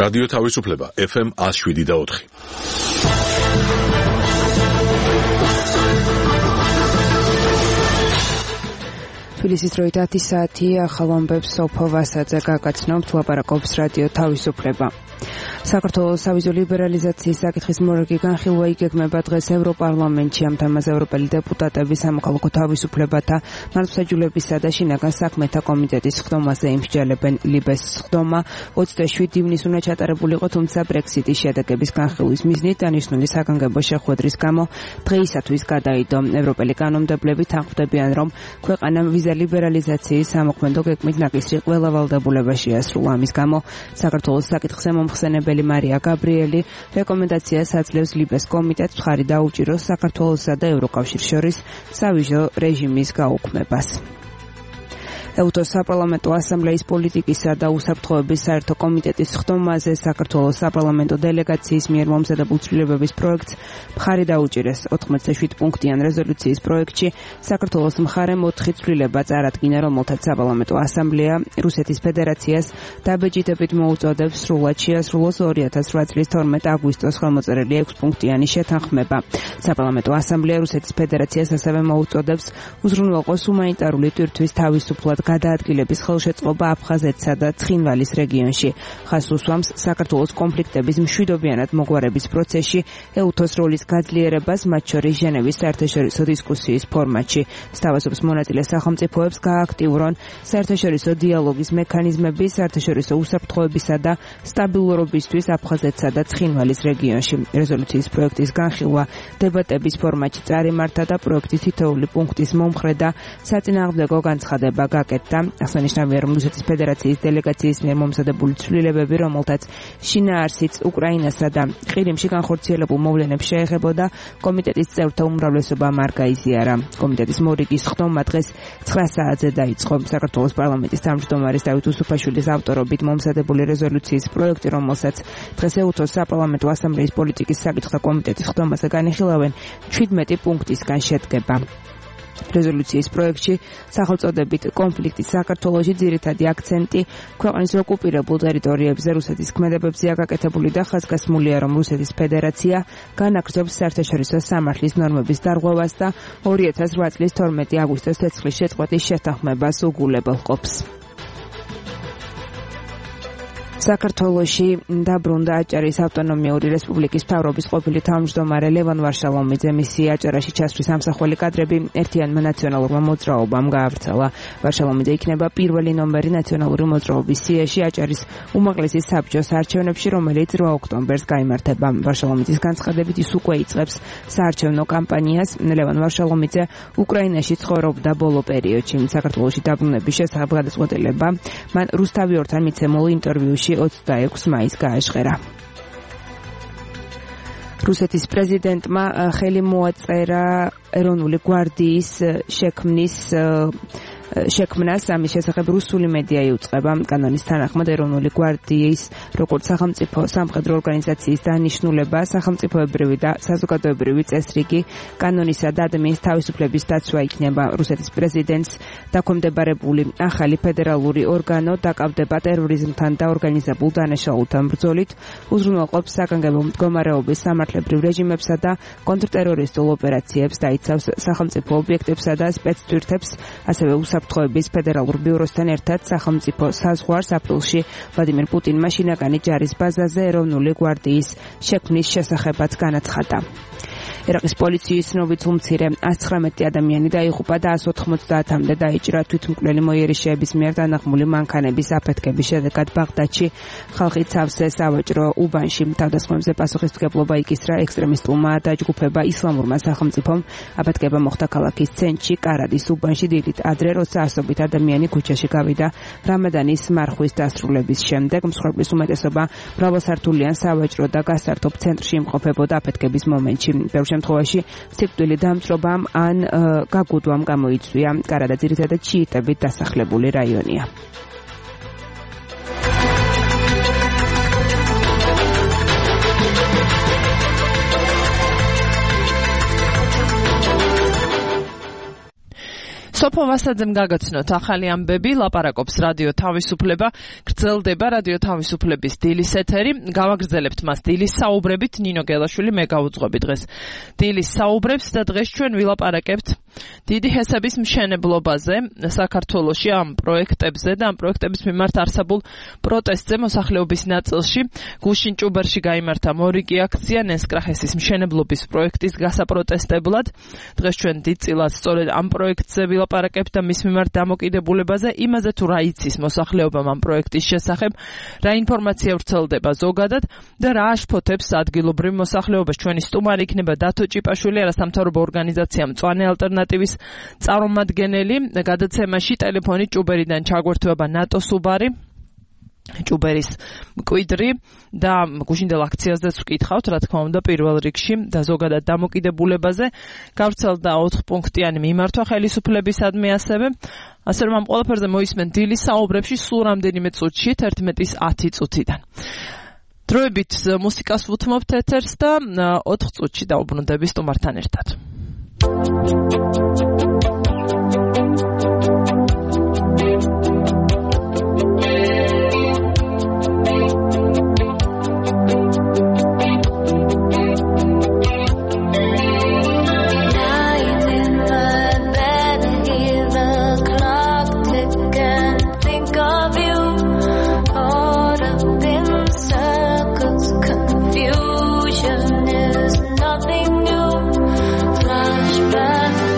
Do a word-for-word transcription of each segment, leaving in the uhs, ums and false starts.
რადიო თავისუფლება ეფ ემ one oh seven და four. თბილისის დროით ათი საათი ახალ ამბებს სოფო ვასაძე გაგაცნობთ, ლაპარაკობს რადიო თავისუფლება. საქართველოს სავიზო ლიბერალიზაციის საკითხის მორიგი განხილვა იგეგმება დღეს ევროპარლამენტში. ამ თემაზე ევროპელი დეპუტატები სამოქალაქო თავისუფლებათა, მართლმსაჯულებისა და შინაგან საქმეთა კომიტეტის ხდომაზე იმსჯელებენ. ლიბეს ხდომა ოცდაშვიდი ივნისს უნდა ჩატარებულიყო, თუმცა ბრექსიტის შედეგების განხილვის მიზნით დანიშნული საგანგებო შეხვედრის გამო დღეისათვის გადაიდო. ევროპელი კანონმდებლები თანხმდებიან, რომ ქვეყანამ ვიზა ლიბერალიზაციის სამოქმედო გეგმით ნაკისრი ყველა ვალდებულება შეასრულა. ამის გამო საქართველოს საკითხზე მომხსენებელი მარია გაბრიელი რეკომენდაციას აძლევს ლიბეს კომიტეტს მხარი დაუჭიროს საქართველოსა და ევროკავშირს შორის სავიზო რეჟიმის გაუქმებას. ეუთოს საპარლამენტო ასამბლეის პოლიტიკისა და უსაფრთხოების საერთო კომიტეტის ხდომაზე საქართველოს საპარლამენტო დელეგაციის მიერ მომზადებულ ცვლილებების პროექტს მხარი დაუჭირეს. ოთხმოცდაშვიდ პუნქტიან რეზოლუციის პროექტში საქართველოს მხარემ ოთხი ცვლილება წარადგინა, რომელთაც საპარლამენტო ასამბლეა რუსეთის ფედერაციას დაბეჭდებით მოუწოდებს სრულად შეასრულოს ორი ათას რვა წლის თორმეტ აგვისტოს ხელმოწერილი ექვს პუნქტიანი შეთანხმება. საპარლამენტო ასამბლეა რუსეთის ფედერაციას ასევე მოუწოდებს უზრუნველყოს ჰუმანიტარული ტვირთვის თავისუფლად გადაადგილების ხელშეწყობა აფხაზეთსა და ცხინვალის რეგიონში. ხაზს უსვამს საქართველოს კონფლიქტების მშვიდობიანად მოგვარების პროცესში ეუთოს როლის გაძლიერებას, მათ შორის ჟენევის საერთაშორისო დისკუსიის ფორმატში. სთავაზობს მონაწილე სახელმწიფოებს გააქტიურონ საერთაშორისო დიალოგის მექანიზმები საერთაშორისო უსაფრთხოებისა და სტაბილურობისთვის აფხაზეთსა და ცხინვალის რეგიონში. რეზოლუციის პროექტის განხილვა დებატების ფორმატში წარიმართა და პროექტის თითოეული პუნქტის მომხრე და საწინააღმდეგო განცხადება გაკეთდა. აღსანიშნავია, რომ რუსეთის ფედერაციის დელეგაციის მიერ მომზადებული ცვლილებები, რომელთაც შინაარსიც უკრაინასა და ყირიმში განხორციელებულ მოვლენებს შეეხებოდა, კომიტეტის წევრთა უმრავლესობამ არ გაიზიარა. კომიტეტის მორიგის ხდომა დღეს ცხრა საათზე დაიწყო. საქართველოს პარლამენტის თავმჯდომარის დავით უსუფაშვილის ავტორობით მომზადებული რეზოლუციის პროექტი, რომელსაც დღეს ეუთოს საპარლამენტო ასამბლეის პოლიტიკის საკითხთა კომიტეტის ხდომაზე განიხილავენ, შვიდმეტი პუნქტისგან შედგება. რეზოლუციის პროექტში სახელწოდებით კონფლიქტის საქართველოში ძირითადი აქცენტი ქვეყნის ოკუპირებულ ტერიტორიებზე რუსეთის ქმედებებზეა გაკეთებული და ხაზგასმულია, რომ რუსეთის ფედერაცია განაგრძობს საერთაშორისო სამართლის ნორმების დარღვევას და ორი ათას რვა წლის თორმეტი აგვისტოს ცეცხლის შეწყვეტის შეთანხმებას უგულებელყოფს. საქართველოში დაბრუნდა აჭარის ავტონომიური რესპუბლიკის მთავრობის ყოფილი თავმჯდომარე ლევან ვარშალომიძე. მისი აჭარაში ჩასვლის ამსახველი კადრები ერთიანმა ნაციონალურმა მოძრაობამ გაავრცელა. ვარშალომიძე იქნება პირველი ნომერი ნაციონალური მოძრაობის სიაში აჭარის უმაღლესი საბჭოს არჩევნებში, რომელიც რვა ოქტომბერს გაიმართება. ვარშალომიძის განცხადებით ის უკვე იწყებს საარჩევნო კამპანიას. ლევან ვარშალომიძე უკრაინაში ცხოვრობდა ბოლო პერიოდში. საქართველოში დაბრუნების შესახებ გადაწყვეტილება მან რუსთავი ორთან მიცემულ ინტერვიუში ოცდაექვსი მაისს გააჟღერა. რუსეთის პრეზიდენტმა ხელი მოაწერა ეროვნული გვარდიის შექმნის შექმნას. ამის შესახებ რუსული მედია იუწყება. კანონის თანახმად ეროვნული გვარდიის როგორც სახელმწიფო სამხედრო ორგანიზაციის დანიშნულება სახელმწიფოებრივი და საზოგადოებრივი წესრიგი, კანონისა და ადამიანის თავისუფლების დაცვა იქნება. რუსეთის პრეზიდენტს დაქვემდებარებული ახალი ფედერალური ორგანო დაკავდება ტერორიზმთან და ორგანიზებულ დანაშაულთან ბრძოლით, უზრუნველყოფს საგანგებო მდგომარეობის სამართლებრივ რეჟიმებსა და კონტრტერორისტულ ოპერაციებს, დაიცავს სახელმწიფო ობიექტებსა და სპეცტვირთებს, ასევე უსაფრთხოების ფედერალურ ბიუროსთან ერთად სახელმწიფო საზღვარს. აპრილში ვლადიმერ პუტინმა შინაგანი ჯარის ბაზაზე ეროვნული გვარდიის შექმნის შესახებაც განაცხადა. ერაყის პოლიციის ცნობით უმცირე ას ცხრამეტი ადამიანი დაიღუპა და ას ოთხმოცდაათამდე დაიჭრა თვითმკვლელი მოიერიშეების მიერ დანაღმული მანქანების აფეთქების შედეგად ბაღდადში ხალხი სავსე სავაჭრო უბანში. თავდასხმებზე პასუხისმგებლობა იკისრა ექსტრემისტულმა დაჯგუფება ისლამურმა სახელმწიფომ. აფეთქება მოხდა ქალაქის ცენტრში კარადის უბანში დილით ადრე, როცა ასობით ადამიანი ქუჩაში გავიდა რამადანის მარხვის დასრულების შემდეგ. მსხვერპლის უმეტესობა მრავალსართულიან სავაჭრო და გასართობ ცენტრში იმყოფებოდა აფეთქების მომენტში. შემთხვევაში სიკვდილი დამწრობამ ან გაგუდვამ გამოიწვია. კარადა ძირითადად შიიტებით დასახლებული რაიონია. სოფო ვასაძემ გაგაცნოთ ახალი ამბები, ლაპარაკობს რადიო თავისუფლება, გრძელდება რადიო თავისუფლების დილის ეთერი, გავაგრძელებთ მას დილის საუბრებით, ნინო გელაშვილი მე გავუძღვები დღეს დილის საუბრებს და დღეს ჩვენ ვილაპარაკებთ დიდი ჰესების მშენებლობაზე საქართველოში ამ პროექტებზე და ამ პროექტების მიმართ არსებულ პროტესტზე მოსახლეობის ნაწილში. გუშინ ჭუბერში გაიმართა მორიგი აქცია ნესკრახესის მშენებლობის პროექტის გასაპროტესტებლად. დღეს ჩვენ დიდწილად სწორედ ამ პროექტზე ვილაპარაკებთ და მის მიმართ დამოკიდებულებაზე, იმაზე თუ რა იცის მოსახლეობამ ამ პროექტის შესახებ, რა ინფორმაცია ვრცელდება ზოგადად და რა აშფოთებს ადგილობრივ მოსახლეობას. ჩვენი სტუმარი იქნება დათო ჭიპაშვილი, არასამთავრობო ორგანიზაცია მწვანე ალტერნატივის წარმომადგენელი. გადაცემაში ტელეფონით ჭუბერიდან ჩაგვერთვება ნატო სუბარი, ჭუბერის მკვიდრი და გუშინდელ აქციაზეც ვკითხავთ, რა თქმა უნდა, პირველ რიგში და ზოგადად დამოკიდებულებაზე. გავრცელდა ოთხ პუნქტიანი მიმართვა ხელისუფლებისადმი ასევე. ასე რომ ამ ყველაფერზე მოისმენ დილის საუბრებში სულ რამდენიმე წუთში, თერთმეტის ათი წუთიდან. დროებით მუსიკას ვუთმობთ ეთერს და ოთხ წუთში დაუბრუნდები სტუმართან ერთად. Nothing new, flashback.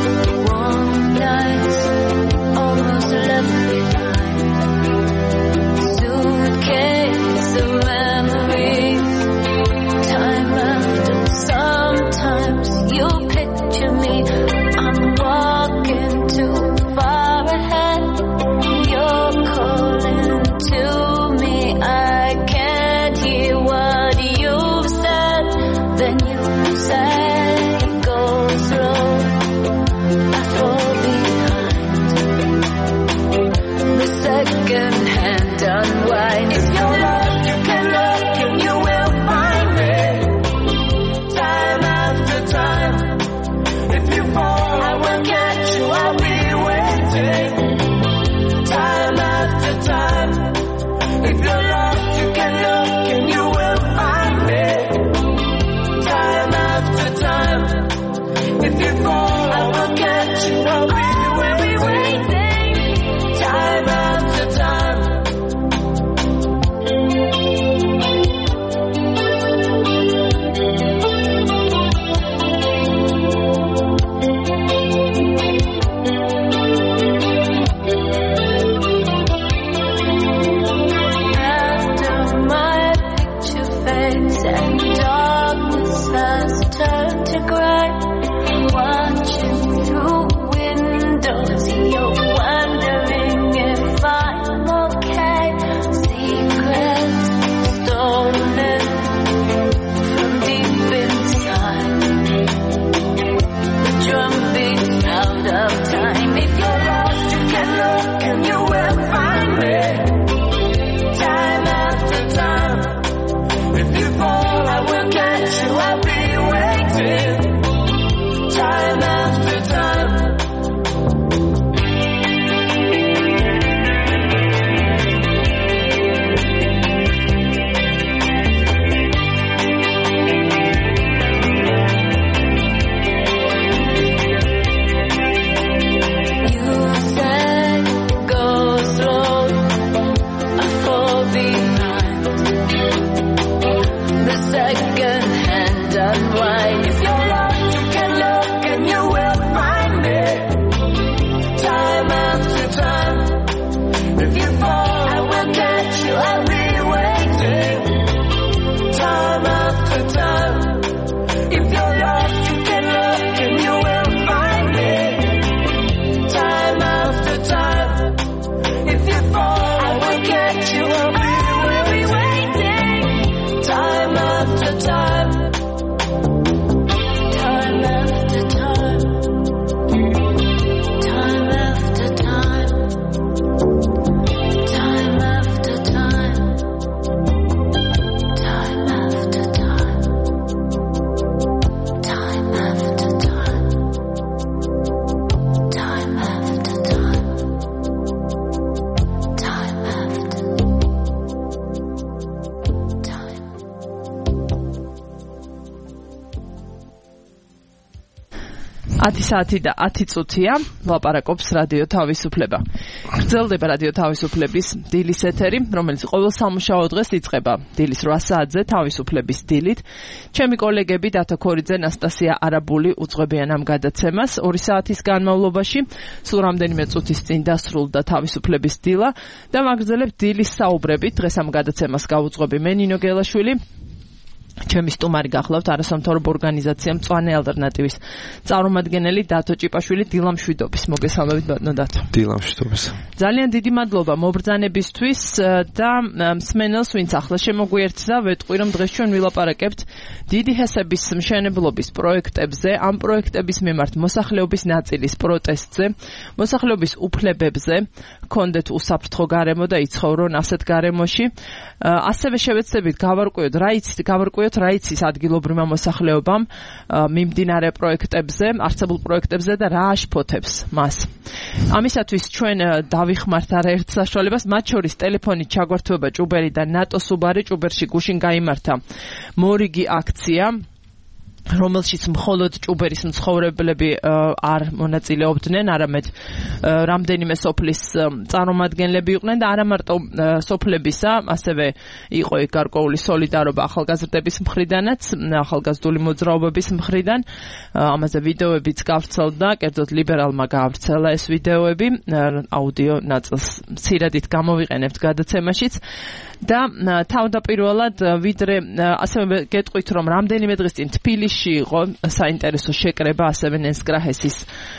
ათი საათი და ათი წუთია ლაპარაკობს რადიო თავისუფლება. გრძელდება რადიო თავისუფლების დილის ეთერი, რომელიც ყოველ სამუშაო დღეს იწყება დილის რვა საათზე თავისუფლების დილით. ჩემი კოლეგები დათო ქორიძე, ნასტასია არაბული უძღვებიან ამ გადაცემას. ორი საათის განმავლობაში სულ რამდენიმე წუთის წინ დასრულდა თავისუფლების დილა და ვაგრძელებთ დილის საუბრებით. დღეს ამ გადაცემას გავუძღვები მე ნინო გელაშვილი. ჩემი სტუმარი გახლავთ არასამთავრობო ორგანიზაცია მწვანე ალტერნატივის წარმომადგენელი დათო ჭიპაშვილი. დილამშვიდობის. მოგესალმებით ბატონო დათო. დილამშვიდობის. ძალიან დიდი მადლობა მობრძანებისთვის და მსმენელს, ვინც ახლა შემოგვიერთდა, ვეტყვი რომ დღეს ჩვენ ვილაპარაკებთ დიდი ჰესების მშენებლობის პროექტებზე, ამ პროექტების მიმართ მოსახლეობის ნაწილის პროტესტზე, მოსახლეობის უფლებებზე, ჰქონდეთ უსაფრთხო გარემო და იცხოვრონ ასეთ გარემოში. ასევე შევეცდებით გავარკვიოთ რა იცით, გავარკვიოთ რა იცის ადგილობრივმა მოსახლეობამ მიმდინარე პროექტებზე, არსებულ პროექტებზე და რა აშფოთებს მას. ამისათვის ჩვენ დავიხმართ არაერთ საშუალებას, მათ შორის ტელეფონით ჩაგვართვება ჭუბერი და ნატო სუბარი. ჭუბერში გუშინ გაიმართა მორიგი აქცია, რომელშიც მხოლოდ ჭუბერის მცხოვრებლები არ მონაწილეობდნენ, არამედ რამდენიმე სოფლის წარმომადგენლები იყვნენ და არა მარტო სოფლებისა, ასევე იყო იქ გარკვეული სოლიდარობა ახალგაზრდების მხრიდანაც, ახალგაზრდული მოძრაობების მხრიდან. ამაზე ვიდეოებიც გავრცელდა, კერძოდ ლიბერალმა გაავრცელა ეს ვიდეოები, აუდიო ნაწილს მცირედით გამოვიყენებთ გადაცემაშიც. და თავდაპირველად ვიდრე ასევე გეტყვით რომ რამდენიმე დღის წინ თბილისში იყო საინტერესო შეკრება ასევე ნენსკრაჰესის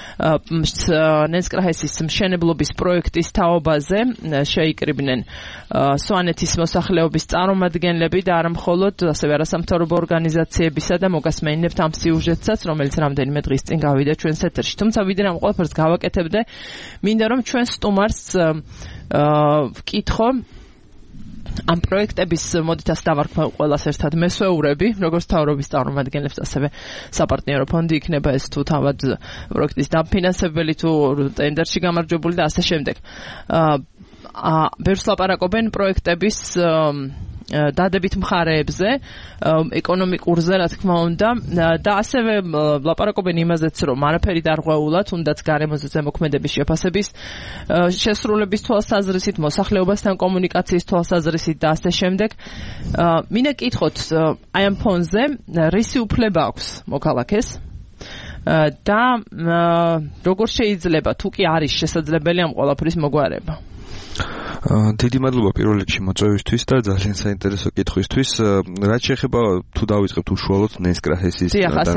ნენსკრაჰესის მშენებლობის პროექტის თაობაზე შეიკრიბნენ სვანეთის მოსახლეობის წარმომადგენლები და არა მხოლოდ ასევე არასამთავრობო ორგანიზაციებისა და მოგასმენინებთ ამ სიუჟეტსაც, რომელიც რამდენიმე დღის წინ გავიდა ჩვენს ეთერში. თუმცა ვიდრე ამ ყველაფერს გავაკეთებდე, მინდა რომ ჩვენ სტუმარს ვკითხო ამ პროექტების მოდითაც დავარქმევ ყველას ერთად მესვეურები, როგორც თავრობის წარმომადგენლებს, ასევე საპარტნიორო ფონდი იქნება ეს თუ თავად პროექტის დაფინანსებელი, თუ ტენდერში გამარჯვებული და ასე შემდეგ. აა ბევრს ლაპარაკობენ პროექტების დადებით მხარეებზე, ეკონომიკურზე, რა თქმა უნდა, და ასევე ლაპარაკობენ იმაზეც, რომ არაფერი დარღვეულა, თუნდაც გარემოზე ზემოქმედების შეფასების შესრულების თვალსაზრისით, მოსახლეობასთან კომუნიკაციის თვალსაზრისით და ასე შემდეგ. მინდა კითხოთ, აი ამ ფონზე რისი უფლება აქვს მოქალაქეს და როგორ შეიძლება, თუ კი არის შესაძლებელი ამ ყველაფრის მოგვარება? დიდი მადლობა პირველ რიგში მოწვევისთვის და ძალიან საინტერესო კითხვისთვის. რაც შეეხება თუ დავიწყებთ უშუალოდ ნენსკრაჰესის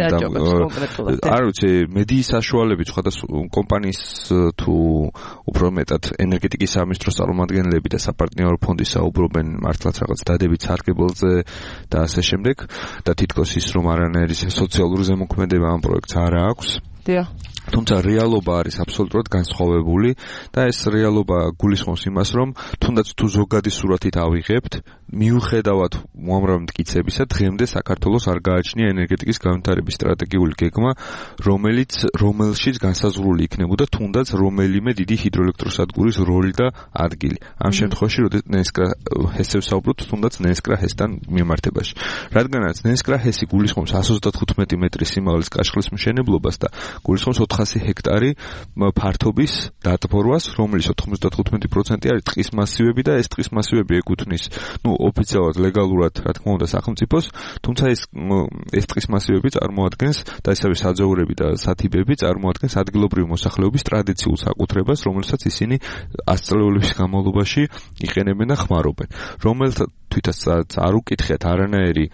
არ ვიცი, მედიის საშუალებით სხვადასხვა კომპანიის თუ უფრო მეტად ენერგეტიკის სამინისტროს წარმომადგენლები და საპარტნიორო ფონდი საუბრობენ მართლაც რაღაც დადებით სარგებელზე და ასე შემდეგ და თითქოს ის რომ არანაირი სოციალური ზემოქმედება ამ პროექტს არ აქვს. თუმცა რეალობა არის აბსოლუტურად განსხვავებული და ეს რეალობა გულისხმობს იმას, რომ თუნდაც თუ ზოგადი სურათით ავიღებთ, მიუხედავად უამრავი მტკიცებისა, დღემდე საქართველოს არ გააჩნია ენერგეტიკის განვითარების სტრატეგიული გეგმა, რომელიც რომელშიც განსაზღვრული იქნებოდა თუნდაც რომელიმე დიდი ჰიდროელექტროსადგურის როლი და ადგილი. ამ შემთხვევაში, როდესაც ნენსკრაჰესებს საუბრობთ, თუნდაც ნენსკრაჰესთან მიმართებაში. რადგანაც ნენსკრაჰესი გულისხმობს εκατს ოცდათხუთმეტი მეტრის სიმაღლის კაშხლის მშენებლობას და გულისხმობს ოთხასი ჰექტარი ფართობის დატბორვას, რომლის ოთხმოცდათხუთმეტი პროცენტი არის ტყის მასივები და ეს ტყის მასივები ეკუთვნის, ну, ოფიციალურად ლეგალურად, რა თქმა უნდა, სახელმწიფოს, თუმცა ეს ეს ტყის მასივები წარმოადგენს და ესევე საძოვრები და სათიბები წარმოადგენს ადგილობრივი მოსახლეობის ტრადიციულ საკუთრებას, რომელსაც ისინი ათწლეულების განმავლობაში იყენებენ და ხმარობენ. რომელთვისაც არ უკითხეთ არანაირი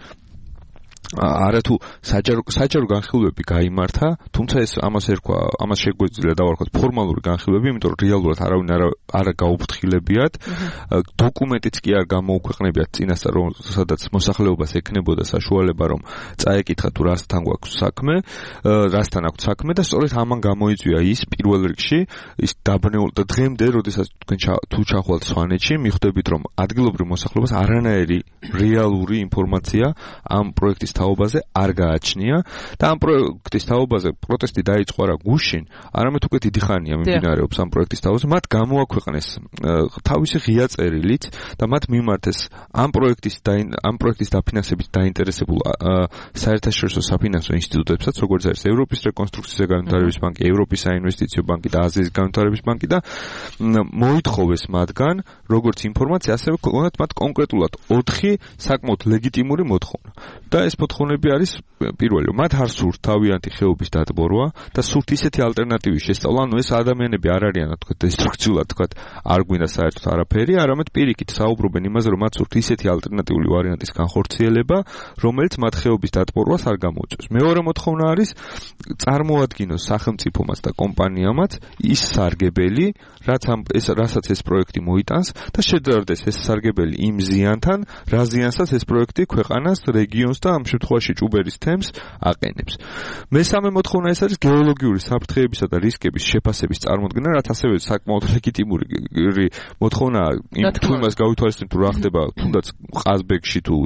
არათუ საჯარო საჯარო განხილვები გაიმართა, თუმცა ეს ამას ერქვა, ამას შეგვიძლია დავარქვათ ფორმალური განხილვები, იმიტომ რომ რეალურად არავინ არ არ გაუფრთხილებიათ. დოკუმენტიც კი არ გამოუქვეყნებიათ წინასწარ, სადაც მოსახლეობას ექნებოდა საშუალება, რომ წაეკითხა თუ რასთან გვაქვს საქმე, რასთან აქვს საქმე და სწორედ ამან გამოიწვია ის პირველ რიგში ის დაბნეული და დღემდე, როდესაც თქვენ თუ ჩახვალთ სვანეთში, მიხვდებით, რომ ადგილობრივ მოსახლეობას არანაირი რეალური ინფორმაცია ამ პროექტის თაობაზე არ გააჩნია და ამ პროექტის თაობაზე პროტესტი დაიწყო არა გუშინ, არამედ უკვე დიდი ხანია მიმდინარეობს ამ პროექტის თაობაზე. მათ გამოაქვეყნეს თავისი ღია წერილით და მათ მიმართეს ამ პროექტის ამ პროექტის დაფინანსებით დაინტერესებულ საერთაშორისო საფინანსო ინსტიტუტებსაც, როგორც არის ევროპის რეკონსტრუქციის და განვითარების ბანკი, ევროპის საინვესტიციო ბანკი და აზიის განვითარების ბანკი და მოითხოვეს მათგან როგორც ინფორმაცია, ასევე ქონდათ მათ კონკრეტულად ოთხი საკმაოდ ლეგიტიმური მოთხოვნა. და ეს მოთხოვნები არის პირველი, მათ არ სურთ თავიანთი ხეობის დატბორვა და სურთ ისეთი ალტერნატივის შესწავლა, ანუ ეს ადამიანები არ არიან, თქვა, დესტრუქციულად, თქვა, არ გვინდა საერთოდ არაფერი, არამედ პირიქით საუბრობენ იმაზე, რომ მათ სურთ ისეთი ალტერნატიული ვარიანტის განხორციელება, რომელიც მათ ხეობის დატბორვას არ გამოუწევს. მეორე მოთხოვნა არის წარმოადგინოს სახელმწიფომაც და კომპანიამაც ის სარგებელი, რაც ამ ეს რასაც ეს პროექტი მოიტანს და შედარდეს ეს სარგებელი იმ ზიანთან, რა ზიანსაც ეს პროექტი ქვეყანას, რეგიონს და ამ შემთხვევაში ჭუბერის თემს აყენებს. მესამე მოთხოვნა ეს არის გეოლოგიური საფრთხეებისა და რისკების შეფასების წარმოქმნა, რაც ასევე საკმაოდ ლეგიტიმური მოთხოვნაა იმ თუ იმას გავითვალისწინებთ, თუ რა ხდება თუნდაც ყაზბეგში თუ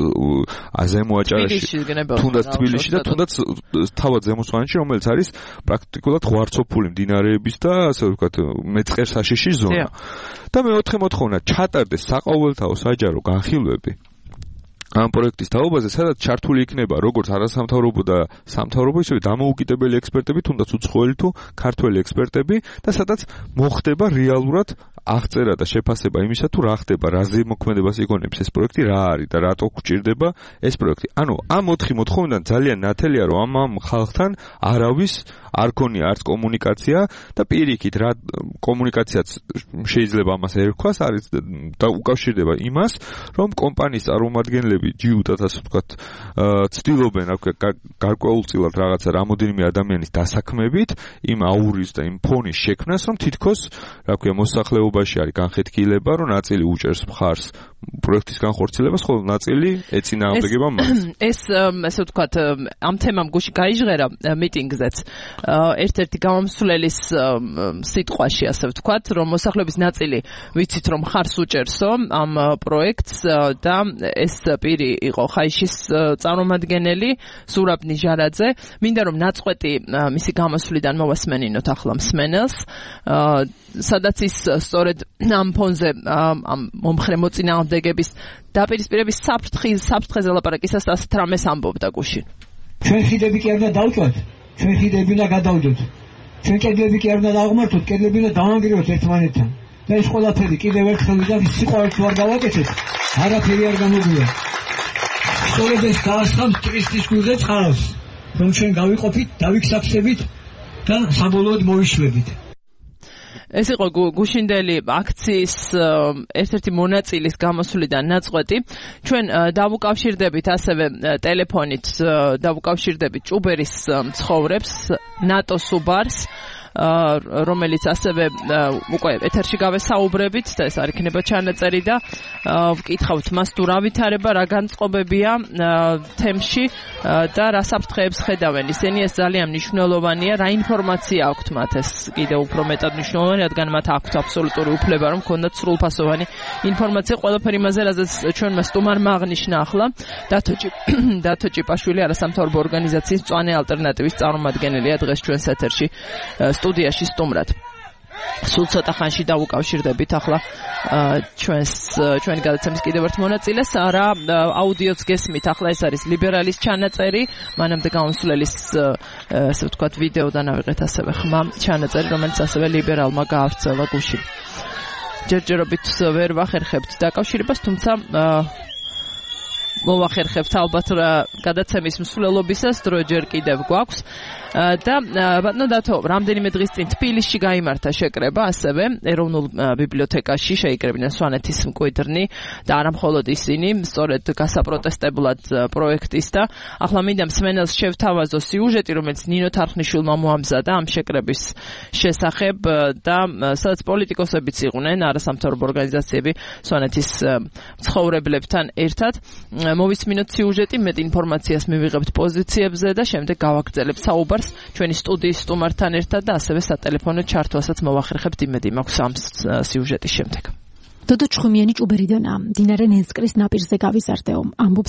ზემო აჭარაში, თუნდაც თბილისში და თუნდაც თავად ზემო სვანეთში, რომელიც არის პრაქტიკულად ღვარცოფული მდინარეების და ასე ვთქვათ მეწყერსაშიში ზონა. და მეოთხე მოთხოვნა ჩატარდეს საყოველთაო საჯარო განხილვები ამ პროექტის თაობაზე, სადაც ჩართული იქნება როგორც არასამთავრობო და სამთავრობო, ისევე დამოუკიდებელი ექსპერტები, თუნდაც უცხოელი თუ ქართველი ექსპერტები და სადაც მოხდება რეალურად აღწერა და შეფასება იმისა, თუ რა ხდება, რა ზემოქმედებას იგონებს ეს პროექტი, რა არის და რატო გვჭირდება ეს პროექტი. ანუ ამ ოთხი მოთხოვნიდან ძალიან ნათელია, რომ ამ ამ ხალხთან არავის არ ქონია არც კომუნიკაცია და პირიქით რა კომუნიკაციაც შეიძლება ამას ერქვას, არის და უკავშირდება იმას, რომ კომპანიის წარმომადგენლები ჯიუტად ასე ვთქვათ, ცდილობენ გარკვეულწილად რაღაცა რამოდენიმე ადამიანის დასაქმებით იმ აურის და იმ ფონის შექმნას, რომ თითქოს რა ქვია მოსახლეობაში არის განხეთქილება, რომ ნაწილი უჭერს მხარს პროექტის განხორციელებას, ხოლო ნაწილი ეწინააღმდეგება მას. ეს ასე ვთქვათ, ამ თემამ გუშინ გაიჟღერა მიტინგზეც. ერთ-ერთი გამომსვლელის სიტყვაში ასე ვთქვათ, რომ მოსახლეობის ნაწილი ვიცით რომ ხარს უჭერსო ამ პროექტს და ეს პირი იყო ხაიშის წარმომადგენელი ზურაბ ნიჟარაძე. მინდა რომ ნაწყვეტი მისი გამოსვლიდან მოვასმენინოთ ახლა მსმენელს, სადაც ის სწორედ ამ ფონზე ამ მომხრე მოწინააღმდეგების დაპირისპირების საფრთხის საფრთხეზე ლაპარაკისას ასეთ რამეს ამბობდა გუშინ. ჩვენ ხიდები კი არ უნდა დავწვათ, ჩვენ ხიდები უნდა გადავდოთ. ჩვენ კედლები კი არ უნდა დავღმართოთ, კედლები უნდა დავანგრიოთ ერთმანეთთან. და ეს ყველაფერი კიდევ ერთხელ ვიდათ სიყვარულს ვარ გავაკეთეთ, არაფერი არ გამოგვია. სწორედ ეს გაასხამს ტურისტის გულზე წყაროს, რომ ჩვენ გავიყოფით, დავიქსაფსებით და საბოლოოდ მოვიშვებით. ეს იყო გუშინდელი აქციის ერთ-ერთი მონაწილის გამოსვლიდან ნაწყვეტი. ჩვენ დავუკავშირდებით ასევე ტელეფონით, დავუკავშირდებით ჭუბერის მცხოვრებს, ნატო სუბარს, რომელიც ასევე უკვე ეთერში გავესაუბრებით და ეს არ იქნება ჩანაწერი და ვკითხავთ მას თუ რა ვითარება, რა განწყობებია თემში და რა საფრთხეებს ხედავენ ისინი. ეს ძალიან მნიშვნელოვანია, რა ინფორმაცია აქვთ მათ, ეს კიდევ უფრო მეტად მნიშვნელოვანია, რადგან მათ აქვთ აბსოლუტური უფლება რომ ქონდათ სრულფასოვანი ინფორმაცია ყველაფერი იმაზე, რაზეც ჩვენმა სტუმარმა აღნიშნა ახლა დათო ჭიპაშვილი, არასამთავრობო ორგანიზაციის მწვანე ალტერნატივის წარმომადგენელია დღეს ჩვენს ეთერში სტუდიაში სტუმრად. სულ ცოტა ხანში დავუკავშირდებით ახლა ჩვენს ჩვენი გადაცემის კიდევ ერთ მონაწილეს, რა აუდიოც გესმით, ახლა ეს არის ლიბერალის ჩანაწერი, მანამდე გამოსვლის ასე ვთქვათ ვიდეოდან ავიღეთ ასევე ხმა ჩანაწერი, რომელიც ასევე ლიბერალმა გაავრცელა გუშინ. ჯერჯერობით ვერ ვახერხებთ დაკავშირებას, თუმცა მოვახერხებთ ალბათ გადაცემის მსვლელობისას დრო ჯერ კიდევ გვაქვს და ბატონო დათო, რამდენიმე დღის წინ თბილისში გაიმართა შეკრება ასევე ეროვნულ ბიბლიოთეკაში, შეიკრებინეს სვანეთის მკვიდრნი და არა მხოლოდ ისინი, სწორედ გასაპროტესტებლად პროექტის და ახლა მინდა მსმენელს შევთავაზო სიუჟეტი, რომელიც ნინო თარხნიშვილმა მოამზადა ამ შეკრების შესახებ და სადაც პოლიტიკოსებიც იყვნენ, არასამთავრობო ორგანიზაციები სვანეთის მცხოვრებლებთან ერთად. მოვისმინოთ სიუჟეტი, მეტ ინფორმაციას მივიღებთ პოზიციებზე და შემდეგ გავაგრძელებთ საუბარს ჩვენი სტუდიის სტუმართან ერთად და ასევე სატელეფონო ჩართვასაც მოვახერხებთ, იმედი მაქვს ამ სიუჟეტის შემდეგ. დოდო ჩხუმიანი ჭუბერიდანაა, მდინარე ნენსკრის ნაპირზე გავიზარდეო, ამბობს ის.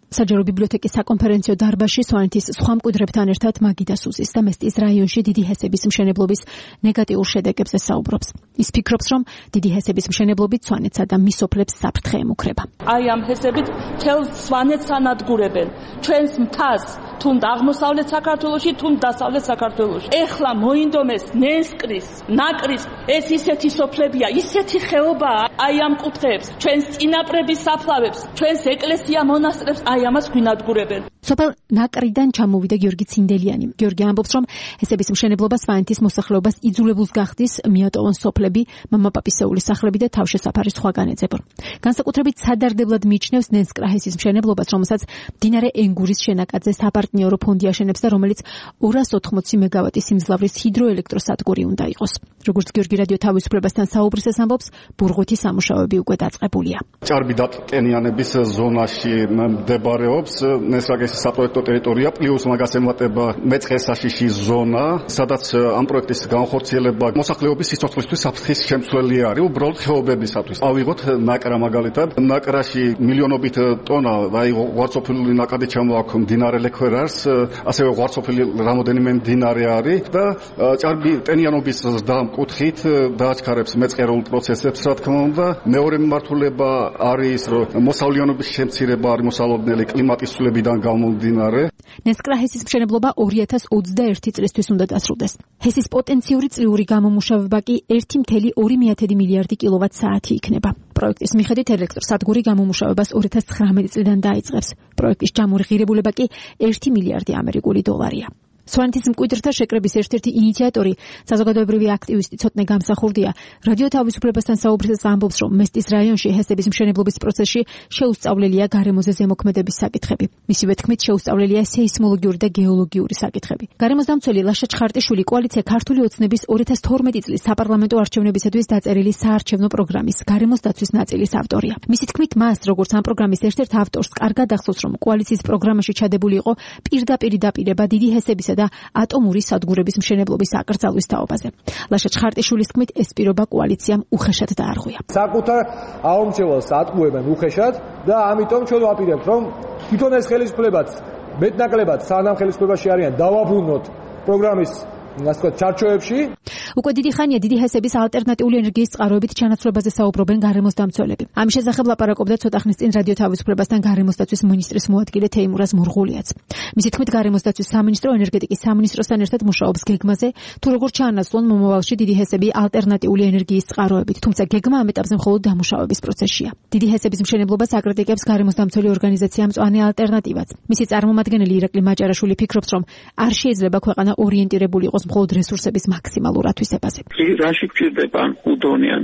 საჯარო ბიბლიოთეკის საკონფერენციო დარბაზში სვანეთის სხვა მკვიდრებთან ერთად მაგიდა სუზის და მესტის რაიონში დიდი ჰესების მშენებლობის ნეგატიურ შედეგებზე საუბრობს. ის ფიქრობს, რომ დიდი ჰესების მშენებლობით სვანეთსა და მის სოფლებს საფრთხე ემუქრება. აი ამ ჰესებით მთელ სვანეთს ანადგურებენ. ჩვენს მთას თუნდ აღმოსავლეთ საქართველოში, თუნდ დასავლეთ საქართველოში. ეხლა მოინდომეს ნენსკრის, ნაკრის, ეს ისეთი სოფლებია, ისეთი ხეობაა, აი ამ კუთხეებს, ჩვენს წინაპრების საფლავებს, ჩვენს ეკლესია მონასტრებს აი ამას გვინადგურებენ. სოფელ ნაკრიდან ჩამოვიდა გიორგი ცინდელიანი. გიორგი ამბობს, რომ ჰესების მშენებლობა სვანეთის მოსახლეობას იძულებულს გახდის მიატოვონ სოფლები, მამაპაპისეულის სახლები და თავშესაფარი სხვაგან ეძებონ. განსაკუთრებით სადარდებლად მიიჩნევს ნენსკრა-ჰესის მშენებლობას, რომელსაც მდინარე ენგურის შენაკადზე საპარტნიორო ფონდი აშენებს და რომელიც ორას ოთხმოცი მეგავატის სიმძლავრის ჰიდროელექტროსადგური უნდა იყოს. როგორც გიორგი რადიო თავისუფლებასთან საუბრისას ამბობს, ბურღუთი სამუშაოები უკვე დაწყებულია. ჭარბი დატენიანების ზონაში მდებარეობს ნენსკრა-ჰესის საპროექტო ტერიტორია, პლუს მაგას ემატება მეწყესაშიში ზონა, სადაც ამ პროექტის განხორციელება მოსახლეობის სიცოცხლისთვის საფრთხის შემცვლელი არის, უბრალოდ ხეობებისათვის. ავიღოთ ნაკრა მაგალითად, ნაკრაში მილიონობით ტონა, აი ღვარცოფილი ნაკადი ჩამოაქვს მდინარე ლექვერას, ასევე ღვარცოფილი რამოდენიმე მდინარე არის და ჭარბი ტენიანობის ზრდა მკუთხით დააჩქარებს მეწყერულ პროცესებს, რა თქმა უნდა. მეორე მიმართულება არის, რომ მოსავლიანობის შემცირება არის მოსალოდნელი კლიმატის ცვლილებიდან გამომდინარე. ნენსკრა-ჰესის მშენებლობა ორი ათას ოცდაერთი წლისთვის უნდა დასრულდეს. ჰესის პოტენციური წლიური გამომუშავება კი ერთი კoma ორი მილიარდი კილოვატ-საათი იქნება. პროექტის მიხედვით ელექტროსადგური გამომუშავებას ორი ათას ცხრამეტი წლიდან დაიწყებს. პროექტის ჯამური ღირებულება კი ერთი მილიარდი ამერიკული დოლარია. სვანეთის მკვიდრთა შეკრების ერთ-ერთი ინიციატორი, საზოგადოებრივი აქტივისტი ცოტნე გამსახურდია, რადიო თავისუფლებასთან საუბრისას ამბობს, რომ მესტის რაიონში ჰესების მშენებლობის პროცესში შეუსწავლელია გარემოზე ზემოქმედების საკითხები. მისივე თქმით, შეუსწავლელია სეისმოლოგიური და გეოლოგიური საკითხები. გარემოსდამცველი ლაშა ჩხარტიშვილი კოალიცია ქართული ოცნების ორი ათას თორმეტი წლის საპარლამენტო არჩევნებისათვის დაწერილი საარჩევნო პროგრამის გარემოს დაცვის ნაწილის ავტორია. მისი თქმით, მას, როგორც ამ პროგრამის ერთ-ერთ ავტორს, კარგად ახსოვს, რომ კოალიციის პროგრამაში ჩადებული იყო პირდაპირ დაპირება დიდი ჰესებისა და ატომური სადგურების მშენებლობის აკრძალვის თაობაზე. ლაშა ჩხარტიშვილის თქმით, ეს პირობა კოალიციამ უხეშად დაარღვია. საკუთარ აუმრჩევალს ატყუებენ უხეშად და ამიტომ ჩვენ ვაპირებთ, რომ თვითონ ეს ხელისუფლებაც მეტნაკლებად სანამ ხელისუფლებაში არიან დავაბრუნოთ პროგრამის ასე ვთქვათ, ჩარჩოებში. უკვე დიდი ხანია დიდი ჰესების ალტერნატიული ენერგიის წყაროებით ჩანაცვლებაზე საუბრობენ გარემოსდამცველები. ამის შესახებ ლაპარაკობდა ცოტა ხნის წინ რადიო თავისუფლებასთან გარემოსდაცვის მინისტრის მოადგილე თეიმურაზ მურღულიაც. მისი თქმით, გარემოსდაცვის სამინისტრო ენერგეტიკის სამინისტროსთან ერთად მუშაობს გეგმაზე, თუ როგორ ჩაანაცვლონ მომავალში დიდი ჰესები ალტერნატიული ენერგიის წყაროებით, თუმცა გეგმა ამ ეტაპზე მხოლოდ დამუშავების პროცესშია. დიდი ჰესების მშენებლობას აკრიტიკებს გარემოსდამცველი ორგანიზაცია მწვანე ალტერნატივაც. მისი წარმომადგენელი ირაკლი მაჭარაშვილი ფიქრობს, რომ არ შეიძლება ქვეყანა ორიენტირებული იყოს მხოლოდ რესურსების მაქსიმალურ ათვისებაზე. რაში გვჭირდება უდონიან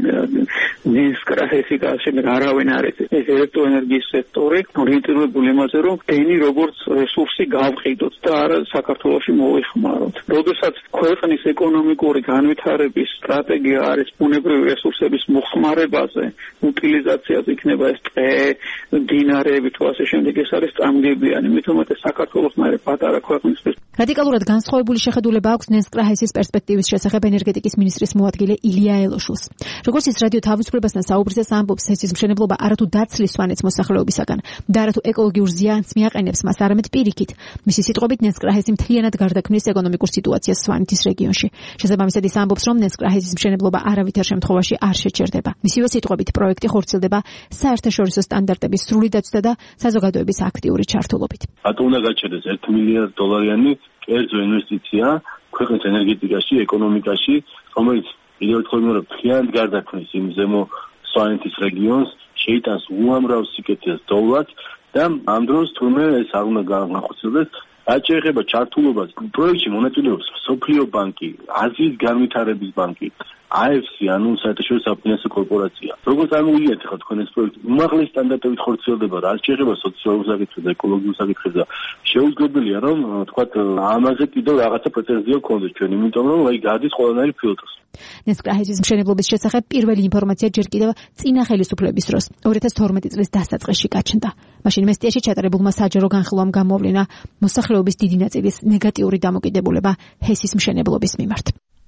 ნენსკრა-ჰესი გაშენება არავინ არ არის. ეს ელექტროენერგიის სექტორი ორიენტირებული იმაზე, რომ დენი როგორც რესურსი გავყიდოთ და არა საქართველოში მოიხმაროთ. როდესაც ქვეყნის ეკონომიკური განვითარების სტრატეგია არის ბუნებრივი რესურსების მოხმარებაზე, უტილიზაციაზე, იქნება ეს ტყე, მდინარეები თუ ასე შემდეგ, ეს არის წამგებიანი. მით უმეტეს საქართველოს მერე პატარა ქვეყნისთვის. რადიკალურად განსხვავებული შეხედულება აქვს ნენსკრა-ჰესის პერსპექტივის შესახებ ენერგეტიკის მინისტრის მოადგილე ილია ელოშულს. როგორც ის რადიო თავისუფლებასთან საუბრისას ამბობს, ჰესის მშენებლობა არათუ დაცლის სვანეთს მოსახლეობისაგან და არათუ ეკოლოგიურ ზიანს მიაყენებს მას, არამედ პირიქით. მისი სიტყვებით, ნენსკრა-ჰესი მთლიანად გარდაქმნის ეკონომიკურ სიტუაციას სვანეთის რეგიონში. შესაბამისად ის ამბობს, რომ ნენსკრა-ჰესის მშენებლობა არავითარ შემთხვევაში არ შეჩერდება. მისივე სიტყვებით, პროექტი ხორციელდება საერთაშორისო სტანდარტების სრული დაცვისა და საზოგადოების აქტიური ჩართულობით. რატო უნდა გაჩერდეს ერთი მილიარდ დოლარიანი კერძო ინვესტიცია ქვეყნის ენერგეტიკაში, ეკონომიკაში, რომელიც კიდევ ერთხელ ვიმეორებ, მთლიანად გარდაქმნის იმ ზემო სვანეთის რეგიონს, შეიტანს უამრავ სიკეთეს დოვლად და ამ დროს თურმე ეს არ უნდა განხორციელდეს. რაც შეეხება ჩართულობას, პროექტში მონაწილეობს მსოფლიო ბანკი, აზიის განვითარების ბანკი, აი ეფ სი, ანუ საერთაშორისო საფინანსო კორპორაცია. როგორც ამოვიეთ ახლა თქვენ ეს პროექტი, უმაღლესი სტანდარტებით ხორციელდება, რაც შეეხება სოციალურ საკითხებს და ეკოლოგიურ საკითხებს და შეუძლებელია, რომ თქვათ ამაზე კიდევ რაღაცა პრეტენზია გქონდეს ჩვენ, იმიტომ რომ აი გადის ყველანაირი ფილტრს. ნენსკრა-ჰესის მშენებლობის შესახებ პირველი ინფორმაცია ჯერ კიდევ წინა ხელისუფლების დროს, ორი ათას თორმეტი წლის დასაწყისში გაჩნდა. მაშინ მესტიაში ჩატარებულმა საჯარო განხილვამ გამოავლინა მოსახლეობის დიდი ნაწილის ნეგატიური დამოკიდებულება ჰესის მშენებლობის მიმართ.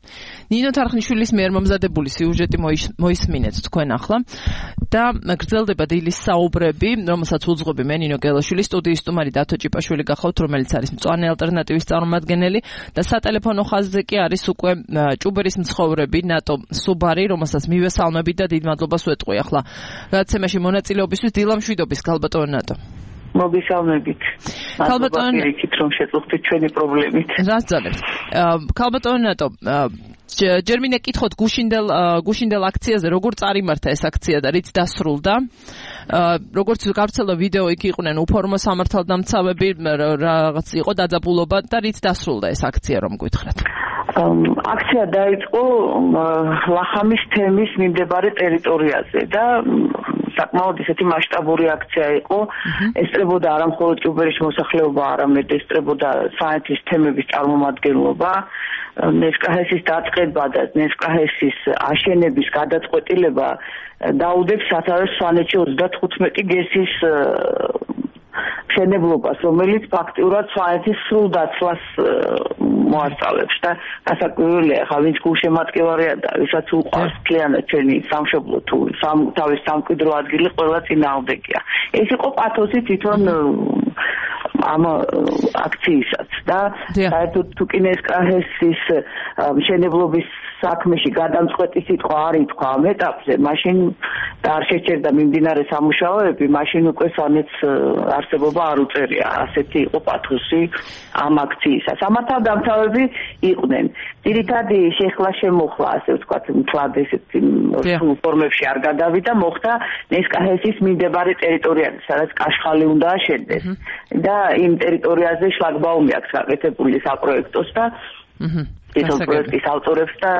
ნინო თარხნიშვილის მიერ მომზადებული სიუჟეტი მოისმინეთ თქვენ ახლა და გრძელდება დილის საუბრები, რომელსაც უძღვები მე ნინო გელაშვილი, სტუდიის სტუმარი დათო ჭიპაშვილი გახავთ, რომელიც არის მწვანე ალტერნატივის წარმომადგენელი და სატელეფონო ხაზზე კი არის უკვე ჭუბერის მცხოვრები ნატო სუბარი, რომელსაც მივესალმებით და დიდ მადლობას ვეტყვი ახლა გადაცემაში მონაწილეობისთვის. დილამშვიდობის ქალბატონო ნატო. მოგესალმებით. ქალბატონო პირიქით რომ შეწუხდით ჩვენი პრობლემით. რას ძალებს. ქალბატონო ნატო, ჯერ მინდა კითხოთ გუშინდელ გუშინდელ აქციაზე როგორ წარიმართა ეს აქცია და რით დასრულდა? როგორც გავრცელდა ვიდეო, იქ იყვნენ უფორმო სამართალდამცავები, რაღაც იყო დაძაბულობა და რით დასრულდა ეს აქცია რომ გითხრათ? აქცია დაიწყო ლახამის თემის მიმდებარე ტერიტორიაზე და საკმაოდ ისეთი მასშტაბური აქცია იყო. ესწრებოდა არა მხოლოდ ჭუბერის მოსახლეობა, არამედ ესწრებოდა საერთის თემების წარმომადგენლობა, ნესკაჰესის დაწყება და ნესკაჰესის აშენების გადაწყვეტილება დაუდებს სათავეს სვანეთში ოცდათხუთმეტი გესის მშენებლობას, რომელიც ფაქტიურად სვანეთის სრულ დაცვას მოასწავლებს და გასაკვირველია, ხა ვინც გულშემატკივარია და ვისაც უყვარს მთლიანად ჩვენი სამშობლო თუ თავის სამკვიდრო ადგილი ყველა წინააღმდეგია. ეს იყო პათოსი თვითონ ამ აქცияსაც და საერთოდ თუ კი ნესკაჰესის მშენებლობის საქმეში გადამწყვეტი სიტყვა არ ითქვა ამ ეტაპზე, მაშინ და არ შეჩერდა მიმდინარე სამუშაოები, მაშინ უკვე სვანეთს არსებობა არ უწევია. ასეთი იყო პათოსი ამ აქციისა. სამართალდამცავები იყვნენ. ძირითადი შეხლა შემოხლა, ასე ვთქვათ, მთლად ესეთი ფორმებში არ გადავიდა, მოხდა ნესკაჰესის მიმდებარე ტერიტორიაზე, სადაც კაშხალი უნდა აშენდეს. და იმ ტერიტორიაზე შლაგბაუმი აქვს გაკეთებული საპროექტოს და ეს პროექტის ავტორებს და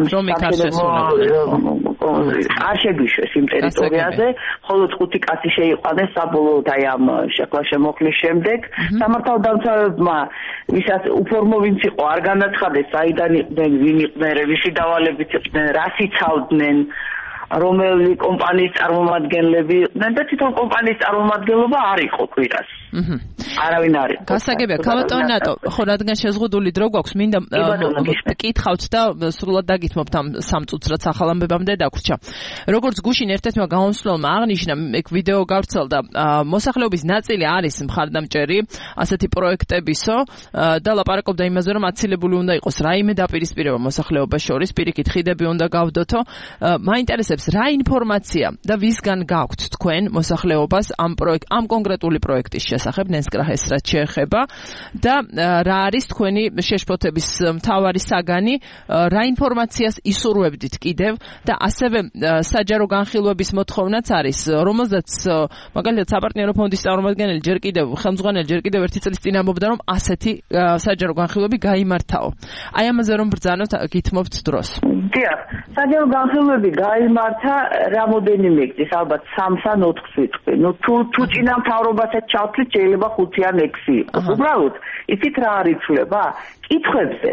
არ შეგვიშვეს იმ ტერიტორიაზე, მხოლოდ ხუთი კაცი შეიყვანეს საბოლოოდ აი ამ შეხლა შემოხლის შემდეგ. სამართალდამცავებმა ვისაც უფორმო ვინც იყო არ განაცხადეს საიდან იყვნენ, ვინ იყვნენ, ვისი დავალებით იყვნენ, რას იცავდნენ, რომელი კომპანიის წარმომადგენლები იყვნენ და თვითონ კომპანიის წარმომადგენლობა არ იყო კვირას. არავინ არ იყო. გასაგებია, ქალბატონო ნატო, ხო რადგან შეზღუდული დრო გვაქვს, მინდა გკითხავთ და სრულად დაგითმობთ ამ სამ წუთს, რაც ახალ ამბებამდე დაგვრჩა. როგორც გუშინ ერთ-ერთმა გამომცემელმა აღნიშნა, ეგ ვიდეო გავრცელდა, მოსახლეობის ნაწილი არის მხარდამჭერი ასეთი პროექტებისო და ლაპარაკობდა იმაზე, რომ აცილებული უნდა იყოს რაიმე დაპირისპირება მოსახლეობას შორის, პირიქით ხიდები უნდა გავდოთო. მაინტერესებს რა ინფორმაცია და ვისგან გაქვთ თქვენ მოსახლეობას ამ პროექტ ამ კონკრეტული პროექტის შესახებ ნესკაჰეს რაც შეეხება და რა არის თქვენი შეშფოთების მთავარი საგანი, რა ინფორმაციას ისურვებდით კიდევ და ასევე საჯარო განხილვების მოთხოვნაც არის, რომელზეც მაგალითად საპარტნიორო ფონდის წარმომადგენელი ჯერ კიდევ ხელმძღვანელი ჯერ კიდევ ერთი წლის წინ ამბობდა, რომ ასეთი საჯარო განხილვები გაიმართაო. აი ამაზე რომ ბრძანოთ, გითმობთ დროს. დიახ, საჯარო განხილვები გაიმართა რამოდენიმე გზის, ალბათ სამს ან ოთხს ვიტყვი. ნუ თუ თუ წინა მთავრობასაც ჩავთვლით, შეიძლება ხუთი ან ექვსი იყოს. უბრალოდ იცით რა არ იცვლება? კითხვებზე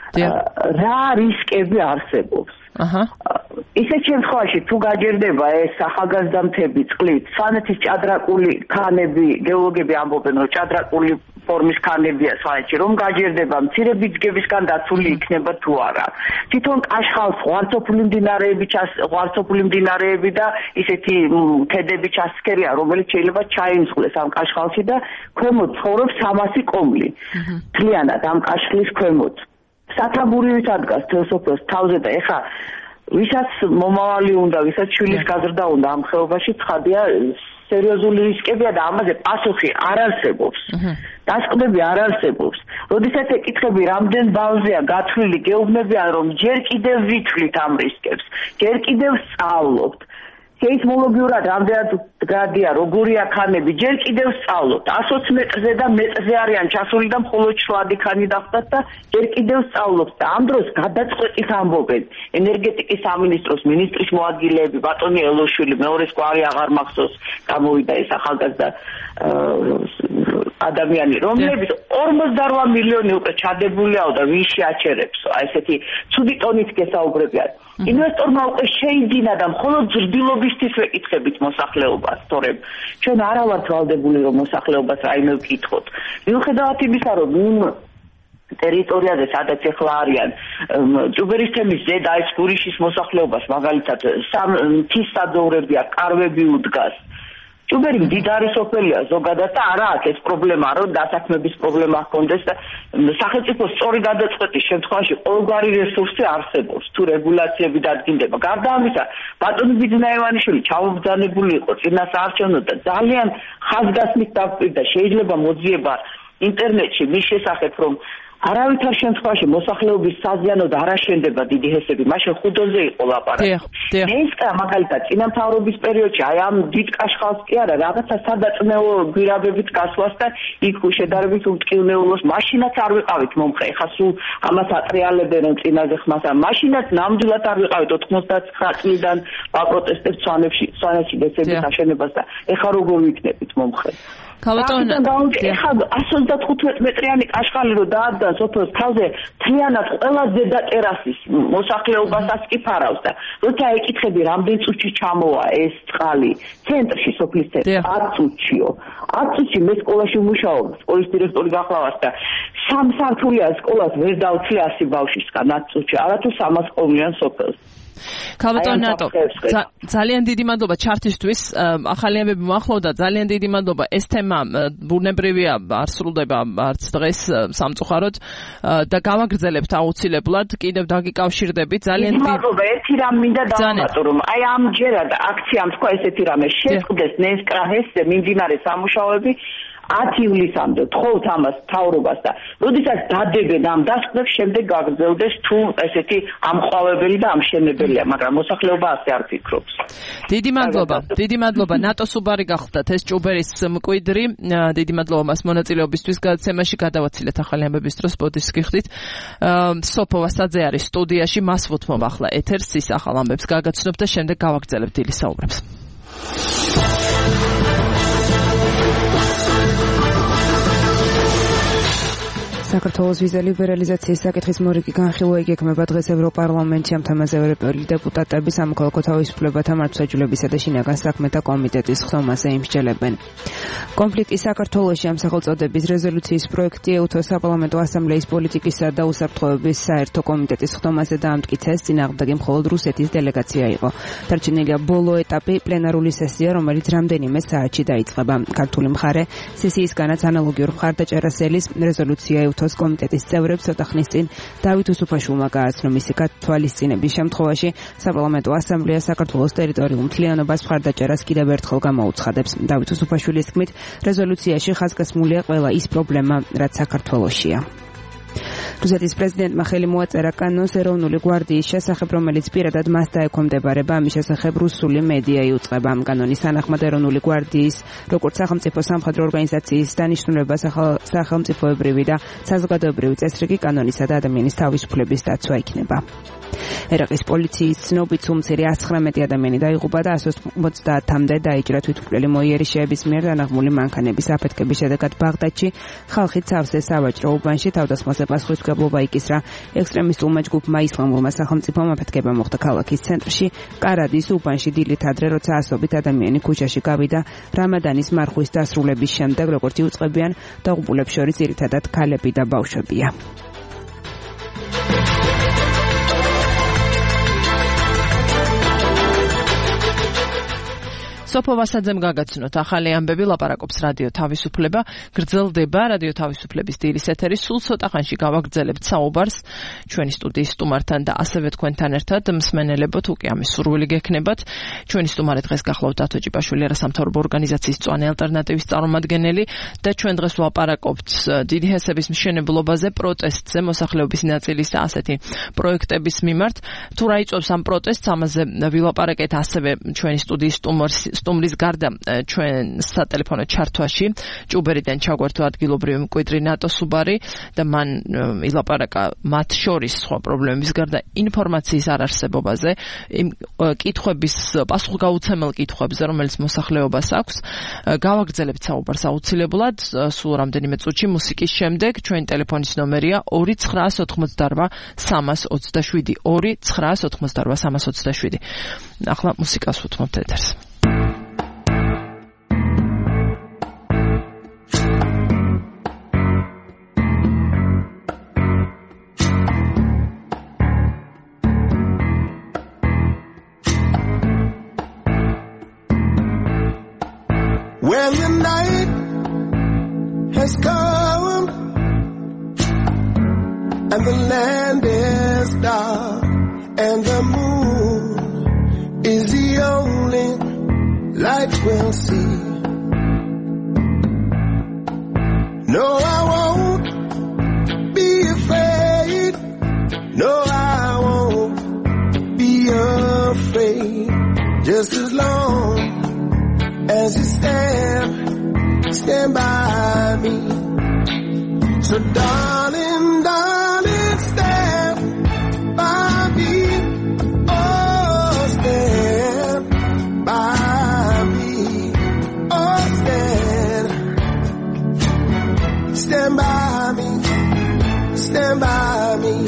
რა რისკები არსებობს. აჰა. ისეთ შემთხვევაში თუ გაჯერდება ეს ახალგაზრდამთები წყლით, სვანეთის ჭადრაკული ქანები, გეოლოგები ამბობენ, რომ ჭადრაკული ფორმის ქანებია სვანეთში, რომ გაჯერდება მცირე ბიძგებისგან დაცული იქნება თუ არა. თვითონ კაშხალს ღვარცოფული მდინარეები ჩას ღვარცოფული მდინარეები და ისეთი ქედები ჩასქერია, რომელიც შეიძლება ჩაიმსხლეს ამ კაშხალში და ქვემოთ ცხოვრობს სამასი კომლი. მთლიანად ამ კაშხლის ქვემოთ. სათაბურივით ადგას თელსოფლოს თავზე და ეხა ვისაც მომავალი უნდა, ვისაც შვილის გაზრდა უნდა ამ ხეობაში, ცხადია სერიოზული რისკებია და ამაზე პასუხი არ არსებობს. დასკვნები არ არსებობს. როდესაც ეკითხები რამდენ ბალზეა გათვლილი, გეუბნებიან რომ ჯერ კიდევ ვითვლით ამ რისკებს, ჯერ კიდევ სწავლობთ. სეისმოლოგიურად რამდენად გრადია, როგორია ქანები, ჯერ კიდევ სწავლობთ. εκατს ოცი მეტრზე და მეტრზე არიან ჩასული და მხოლოდ შლადი ქანი დახვდათ და ჯერ კიდევ სწავლობთ. და ამ დროს გადაწყვეტით ამბობენ ენერგეტიკის სამინისტროს მინისტრის მოადგილეები, ბატონი ელოშვილი, მეორეს კვარი აღარ მახსოვს, გამოვიდა ეს ახალგაზრდა ადამიანი, რომლებიც ორმოცდარვა მილიონი უკვე ჩადებულიაო და ვინ შეაჩერებსო, აი ესეთი ცუდი ტონით გესაუბრებიან. ინვესტორმა უკვე შეიძინა და მხოლოდ ზრდილობისთვის ვეკითხებით მოსახლეობას, თორემ ჩვენ არა ვართ ვალდებული რომ მოსახლეობას რაიმე ვკითხოთ. მიუხედავად იმისა, რომ ტერიტორიაზე, სადაც ეხლა არიან ჭუბერის თემის ზედა ის გურიშის მოსახლეობას, მაგალითად, მთის საძოვრებია, კარვები უდგას. ჭუბერი მდიდარი სოფელია ზოგადად და არა აქვს ეს პრობლემა, რომ დასაქმების პრობლემა ჰქონდეს და სახელმწიფოს სწორი გადაწყვეტის შემთხვევაში ყოველგვარი რესურსი არსებობს, თუ რეგულაციები დადგინდება. გარდა ამისა, ბატონი ბიძნაევანიშვილი ჩამობრძანებული იყო წინა საარჩევნოდ და ძალიან ხაზგასმით დაგვირდა, შეიძლება მოძიება ინტერნეტში მის შესახებ, რომ არავითარ შემთხვევაში მოსახლეობის საზიანოდ არ აშენდება დიდი ჰესები, მაშინ ხუდოზე იყო ლაპარაკი. ნესკა მაგალითად წინამთავრობის პერიოდში აი ამ დიდ კაშხალს კი არა, რაღაცა სადაწნეო გვირაბებით გასვლას და იქ შედარებით უმტკივნეულოს მაშინაც არ ვიყავით მომხრე. ეხლა სულ ამას ატრიალებენ რომ წინაზე ხმას ამ მაშინაც ნამდვილად არ ვიყავით ოთხმოცდათცხრა წლიდან ვაპროტესტებთ სვანებში, სვანეთში დეცემბრის აშენებას და ეხლა როგორ ვიქნებით მომხრე. ქალბატონი ეხლა εκατს ოცდათხუთმეტ მეტრიანი კაშხალი რო დაადგა სოფელს თავზე თლიანად ყველა ზედა ტერასის მოსახლეობასაც კი ფარავს და როცა ეკითხები რამდენ წუთში ჩამოვა ეს წყალი ცენტრში სოფლის ცენტრში ათ წუთშიო ათ წუთში მე სკოლაში ვმუშაობ სკოლის დირექტორი გახლავართ და სამ სართულიან სკოლას ვერ დავცლი ასი ბავშვისგან ათ წუთში არათუ სამას ყოლიან სოფელს. ქალბატონი ნატო, ძალიან დიდი მადლობა ჩართისთვის. ახალი ამბები მოახლოვდა, ძალიან დიდი მადლობა. ეს თემა ბუნებრივია, არ სრულდება არც დღეს სამწუხაროდ და გავაგრძელებთ აუცილებლად. კიდევ დაგიკავშირდებით. ძალიან დიდი მადლობა. ერთი რამ მინდა დავამატო, რომ აი ამჯერად აქციამ თქვა ესეთი რამე შეწყდეს ნესკრაჰესზე მიმდინარე სამუშაოები ათი ივლისამდე თხოვთ ამას მთავრობას და როდესაც დადებენ ამ დასკვნებს შემდეგ გაგრძელდეს თუ ესეთი ამყვავებელი და ამშენებელია, მაგრამ მოსახლეობა ასე არ ფიქრობს. დიდი მადლობა, დიდი მადლობა. ნატო სუბარი გახლდათ ეს ჭუბერის მკვიდრი. დიდი მადლობა მას მონაწილეობისთვის გადაცემაში. გადავაცილეთ ახალი ამბების დროს პოდკასტის გიხდით. სოფო ვასაძე არის სტუდიაში, მას ვუთმობ ახლა ეთერს, ის ახალ ამბებს გაგაცნობ და შემდეგ გავაგრძელებთ დილის საუბრებს. საქართველოს ვიზა ლიბერალიზაციის საკითხის მორიგი განხილვა იგეგმება დღეს ევროპარლამენტში. ამ თემაზე ევროპელი დეპუტატები სამოქალაქო თავისუფლებათა მართლმსაჯულებისა და შინაგან საქმეთა კომიტეტის ხდომაზე იმსჯელებენ. კონფლიქტი საქართველოში ამ სახელწოდების რეზოლუციის პროექტი ეუთოს საპარლამენტო ასამბლეის პოლიტიკისა და უსაფრთხოების საერთო კომიტეტის ხდომაზე დაამტკიცეს. წინააღმდეგი მხოლოდ რუსეთის დელეგაცია იყო. დარჩენილია ბოლო ეტაპი პლენარული სესია, რომელიც რამდენიმე საათში დაიწყება. ქართული მხარე სესიისგანაც ანალოგიურ მხარდაჭერასელის რეზოლუცია ოს კომიტეტის წევრებს ცოტა ხნის წინ დავით უსუფაშვილმა გააცნო. მისი გათვალისწინების შემთხვევაში საპარლამენტო ასამბლეა საქართველოს ტერიტორიულ მთლიანობას მხარდაჭერას კიდევ ერთხელ გამოუცხადებს. დავით უსუფაშვილის თქმით, რეზოლუციაში ხაზგასმულია ყველა ის პრობლემა, რაც საქართველოშია. რუსეთის პრეზიდენტმა ხელი მოაწერა კანონს ეროვნული გვარდიის შესახებ, რომელიც პირადად მას დაექვემდებარება. ამის შესახებ რუსული მედია იუწყება. ამ კანონის თანახმად ეროვნული გვარდიის როგორც სახელმწიფო სამხედრო ორგანიზაციის დანიშნულება სახელმწიფოებრივი და საზოგადოებრივი წესრიგი კანონისა და ადამიანის თავისუფლების დაცვა იქნება. ერაყის პოლიციის ცნობით უმცირე ათს-ცხრამეტი ადამიანი დაიღუპა და εκατს ოცდაათამდე დაიჭრა თვითმკვლელი მოიერიშეების მიერ დანაღმული მანქანების აფეთქების შედეგად ბაღდადში ხალხი ცავსე სავაჭრო უბანში თავდასხმაზე პასუხისმგებლობა იკისრა. ექსტრემისტულმა ჯგუფმა ისლამურმა სახელმწიფომ აფეთქება მოხდა ქალაქის ცენტრში კარადის უბანში დილით ადრე, როცა ასობით ადამიანი ქუჩაში გავიდა რამადანის მარხვის დასრულების შემდეგ. როგორც იუწყებიან, დაღუპულებს შორის ძირითადად ქალები და ბავშვებია. სოფო ვასაძემ გაგაცნოთ ახალი ამბები, ლაპარაკობს რადიო თავისუფლება. გრძელდება რადიო თავისუფლების დილის ეთერი. სულ ცოტა ხანში გავაგრძელებთ საუბარს ჩვენი სტუდიის სტუმართან და ასევე თქვენთან ერთად მსმენელებოთ, უკვე ამის სურვილი გექნებათ. ჩვენი სტუმარი დღეს გახლავთ დათო ჭიპაშვილი, არასამთავრობო ორგანიზაციის მწვანე ალტერნატივის წარმომადგენელი და ჩვენ დღეს ვლაპარაკობთ დიდი ჰესების მშენებლობაზე, პროტესტზე, მოსახლეობის ნაწილის და ასეთი პროექტების მიმართ. თუ რა იწვევს ამ პროტესტს, ამაზე ვილაპარაკეთ ასევე ჩვენი სტუდიის სტუმარს სტუმრის გარდა ჩვენ სატელეფონო ჩართვაში ჭუბერიდან ჩაგვერთო ადგილობრივი მკვიდრი ნატო სუბარი და მან ილაპარაკა მათ შორის სხვა პრობლემების გარდა ინფორმაციის არარსებობაზე, იმ კითხვების პასუხგაუცემელ კითხვებზე, რომელიც მოსახლეობას აქვს. გავაგრძელებთ საუბარს აუცილებლად სულ რამდენიმე წუთში მუსიკის შემდეგ. ჩვენი ტელეფონის ნომერია ორი ცხრაას ოთხმოცდარვა სამას ოცდაშვიდი ორი ცხრაას ოთხმოცდარვა სამას ოცდაშვიდი. ახლა მუსიკას ვუთმობთ ეთერს. has come, and the land is dark, and the moon is the only light we'll see. No, I won't be afraid. No, I won't be afraid. Just as long as you stand, stand by me. So darling, darling, stand by me. Oh, stand by me. Oh, stand. Stand by me. Stand by me.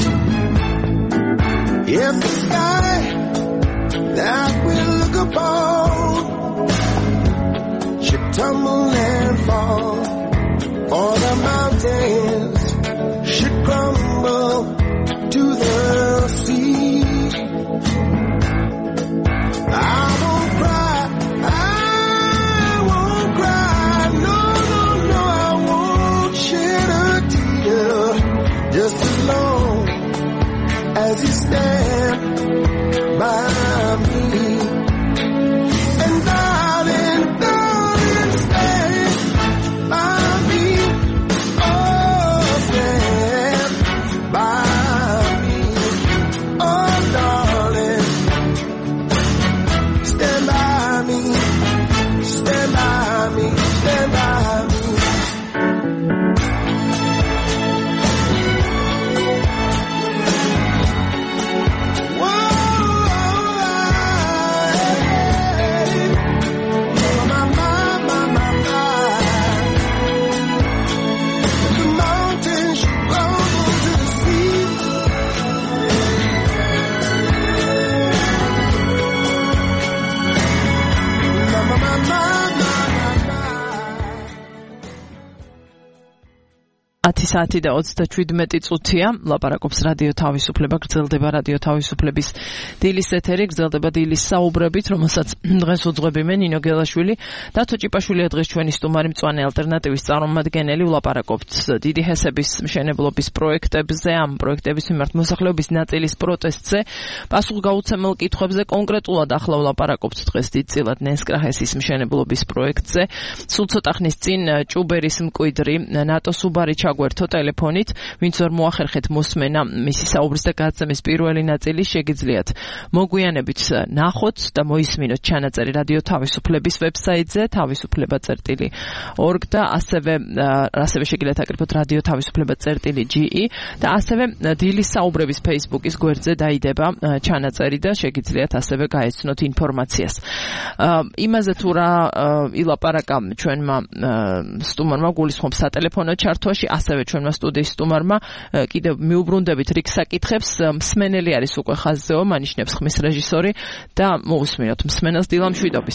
If the sky that we look upon should tumble and fall, or the mountains should crumble to the sea, I won't cry, I won't cry, no, no, no, I won't shed a tear, just as long as you stand by me. And darling, darling, stand by me. Oh, stand by me. Oh, darling, stand by me. Stand by me. Stand by me. ათი საათი და ოცდაშვიდმეტი წუთია. ლაპარაკობს რადიო თავისუფლება, გრძელდება რადიო თავისუფლების დილის ეთერი, გრძელდება დილის საუბრებით, რომელსაც დღეს უძღვები მე ნინო გელაშვილი. დათო ჭიპაშვილია დღეს ჩვენი სტუმარი, მწვანე ალტერნატივის წარმომადგენელი. ვლაპარაკობთ დიდი ჰესების მშენებლობის პროექტებზე, ამ პროექტების მიმართ მოსახლეობის ნაწილის პროტესტზე, პასუხგაუცემელ კითხვებზე. კონკრეტულად ახლა ვლაპარაკობთ დღეს დიდწილად ნენსკრა-ჰესის მშენებლობის პროექტზე. სულ ცოტა ხნის წინ ჭუბერის მკვიდრი ნატო სუბარი გვერთო ტელეფონით, ვინც ვერ მოახერხეთ მოსმენა მისი საუბრის და გადაცემის პირველი ნაწილი, შეგიძლიათ მოგვიანებით ნახოთ და მოისმინოთ ჩანაწერი რადიო თავისუფლების ვებსაიტზე თავისუფლება წერტილი ორგ და ასევე ასევე შეგიძლიათ აკრიფოთ რადიო თავისუფლება წერტილი ჯი და ასევე დილის საუბრების Facebook-ის გვერდზე დაიდება ჩანაწერი და შეგიძლიათ ასევე გაეცნოთ ინფორმაციას. იმაზე თუ რა ილაპარაკა ჩვენმა სტუმარმა გულისხმობს სატელეფონო ჩართვაში, ასევე ჩვენმა სტუდიის სტუმარმა კიდევ მიუბრუნდებით რიგ საკითხებს. მსმენელი არის უკვე ხაზზეო, მანიშნებს ხმის რეჟისორი და მოусმინოთ მსმენელს. დილამ შვიდობის.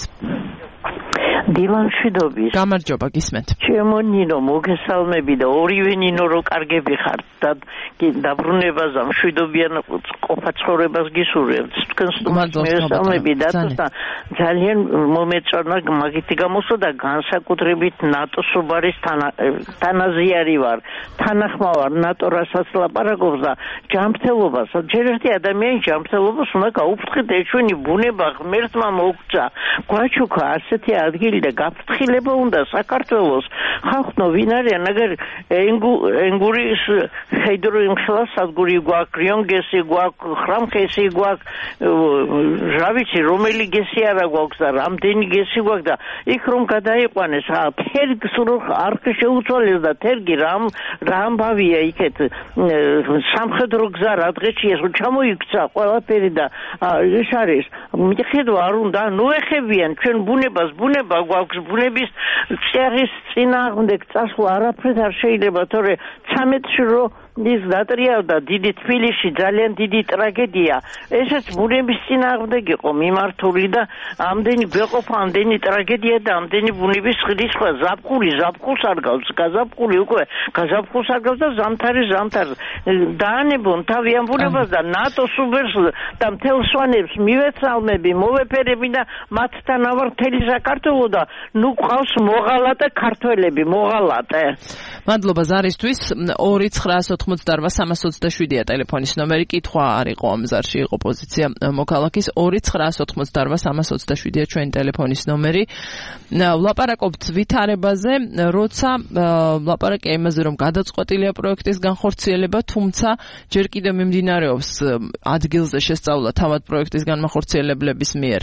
დილამ შვიდობის. გამარჯობა, გისმენთ. ჩემო ნინო, მოგესალმები და ორივე ნინო რო კარგები ხართ და დაბრუნებაზე მშვიდობიან ყოფა ცხოვრებას გისურვებთ. თქვენ სტუმარს მოგესალმები და ძალიან მომეწონა მაგითი გამოსო და განსაკუთრებით ნატო სუბარის თანაზიარი ვარ. თანახმა ვარ ნატო რასაც ლაპარაკობს და ჯანმრთელობას, ჯერ ერთი ადამიანი ჯანმრთელობას უნდა გაუფრთხილდეთ. ჩვენი ბუნება ღმერთმა მოგცა. გვაჩუქა ასეთი ადგილი და გაფრთხილება უნდა საქართველოს. ხალხო ვინ არიან? აგერ ენგურის ჰიდროიმხელა სადგური გვაქვს, რიონგესი გვაქვს, ხრამხესი გვაქვს, რა ვიცი რომელი გესი არა გვაქვს და რამდენი გესი გვაქვს და იქ რომ გადაიყვანეს, თერგს რო არ შეუცვალეს და თერგი რამ რა ამბავია იქეთ სამხედრო გზა რა დღეში ეს ჩამოიქცა ყველაფერი და ეს არის მიხედვა არ უნდა ნოეხებიან ჩვენ ბუნებას ბუნება გვაქვს ბუნების წერის წინააღმდეგ წასვლა არაფრით არ შეიძლება თორე ცამეტში რო ის დატრიალდა დიდი თბილისში ძალიან დიდი ტრაგედია. ესეც ბუნების წინააღმდეგ იყო მიმართული და ამდენი ბეყოფა, ამდენი ტრაგედია და ამდენი ბუნების ხდისხვა ზაფხული ზაფხულს არ გავს, გაზაფხული უკვე გაზაფხულს არ გავს და ზამთარი ზამთარს. დაანებონ თავი ამ ბუნებას და ნატოს უბერს და მთელ სვანებს მივეცალმები, მოვეფერები და მათთან ავარ მთელი საქართველო და ნუ ყავს მოღალატე ქართველები, მოღალატე. მადლობა ზარისთვის. ორი ცხრაას ოთხმოცდაოთხ სამას ოცდაშვიდია ტელეფონის ნომერი. კითხვა არ იყო ამ ზარში, იყო პოზიცია მოქალაქის. ორი ცხრაას ოთხმოცდაოთხ სამას ოცდაშვიდია ჩვენი ტელეფონის ნომერი. ვლაპარაკობთ ვითარებაზე, როცა ვლაპარაკია იმაზე, რომ გადაწყვეტილია პროექტის განხორციელება, თუმცა ჯერ კიდევ მიმდინარეობს ადგილზე შესწავლა თავად პროექტის განმახორციელებლების მიერ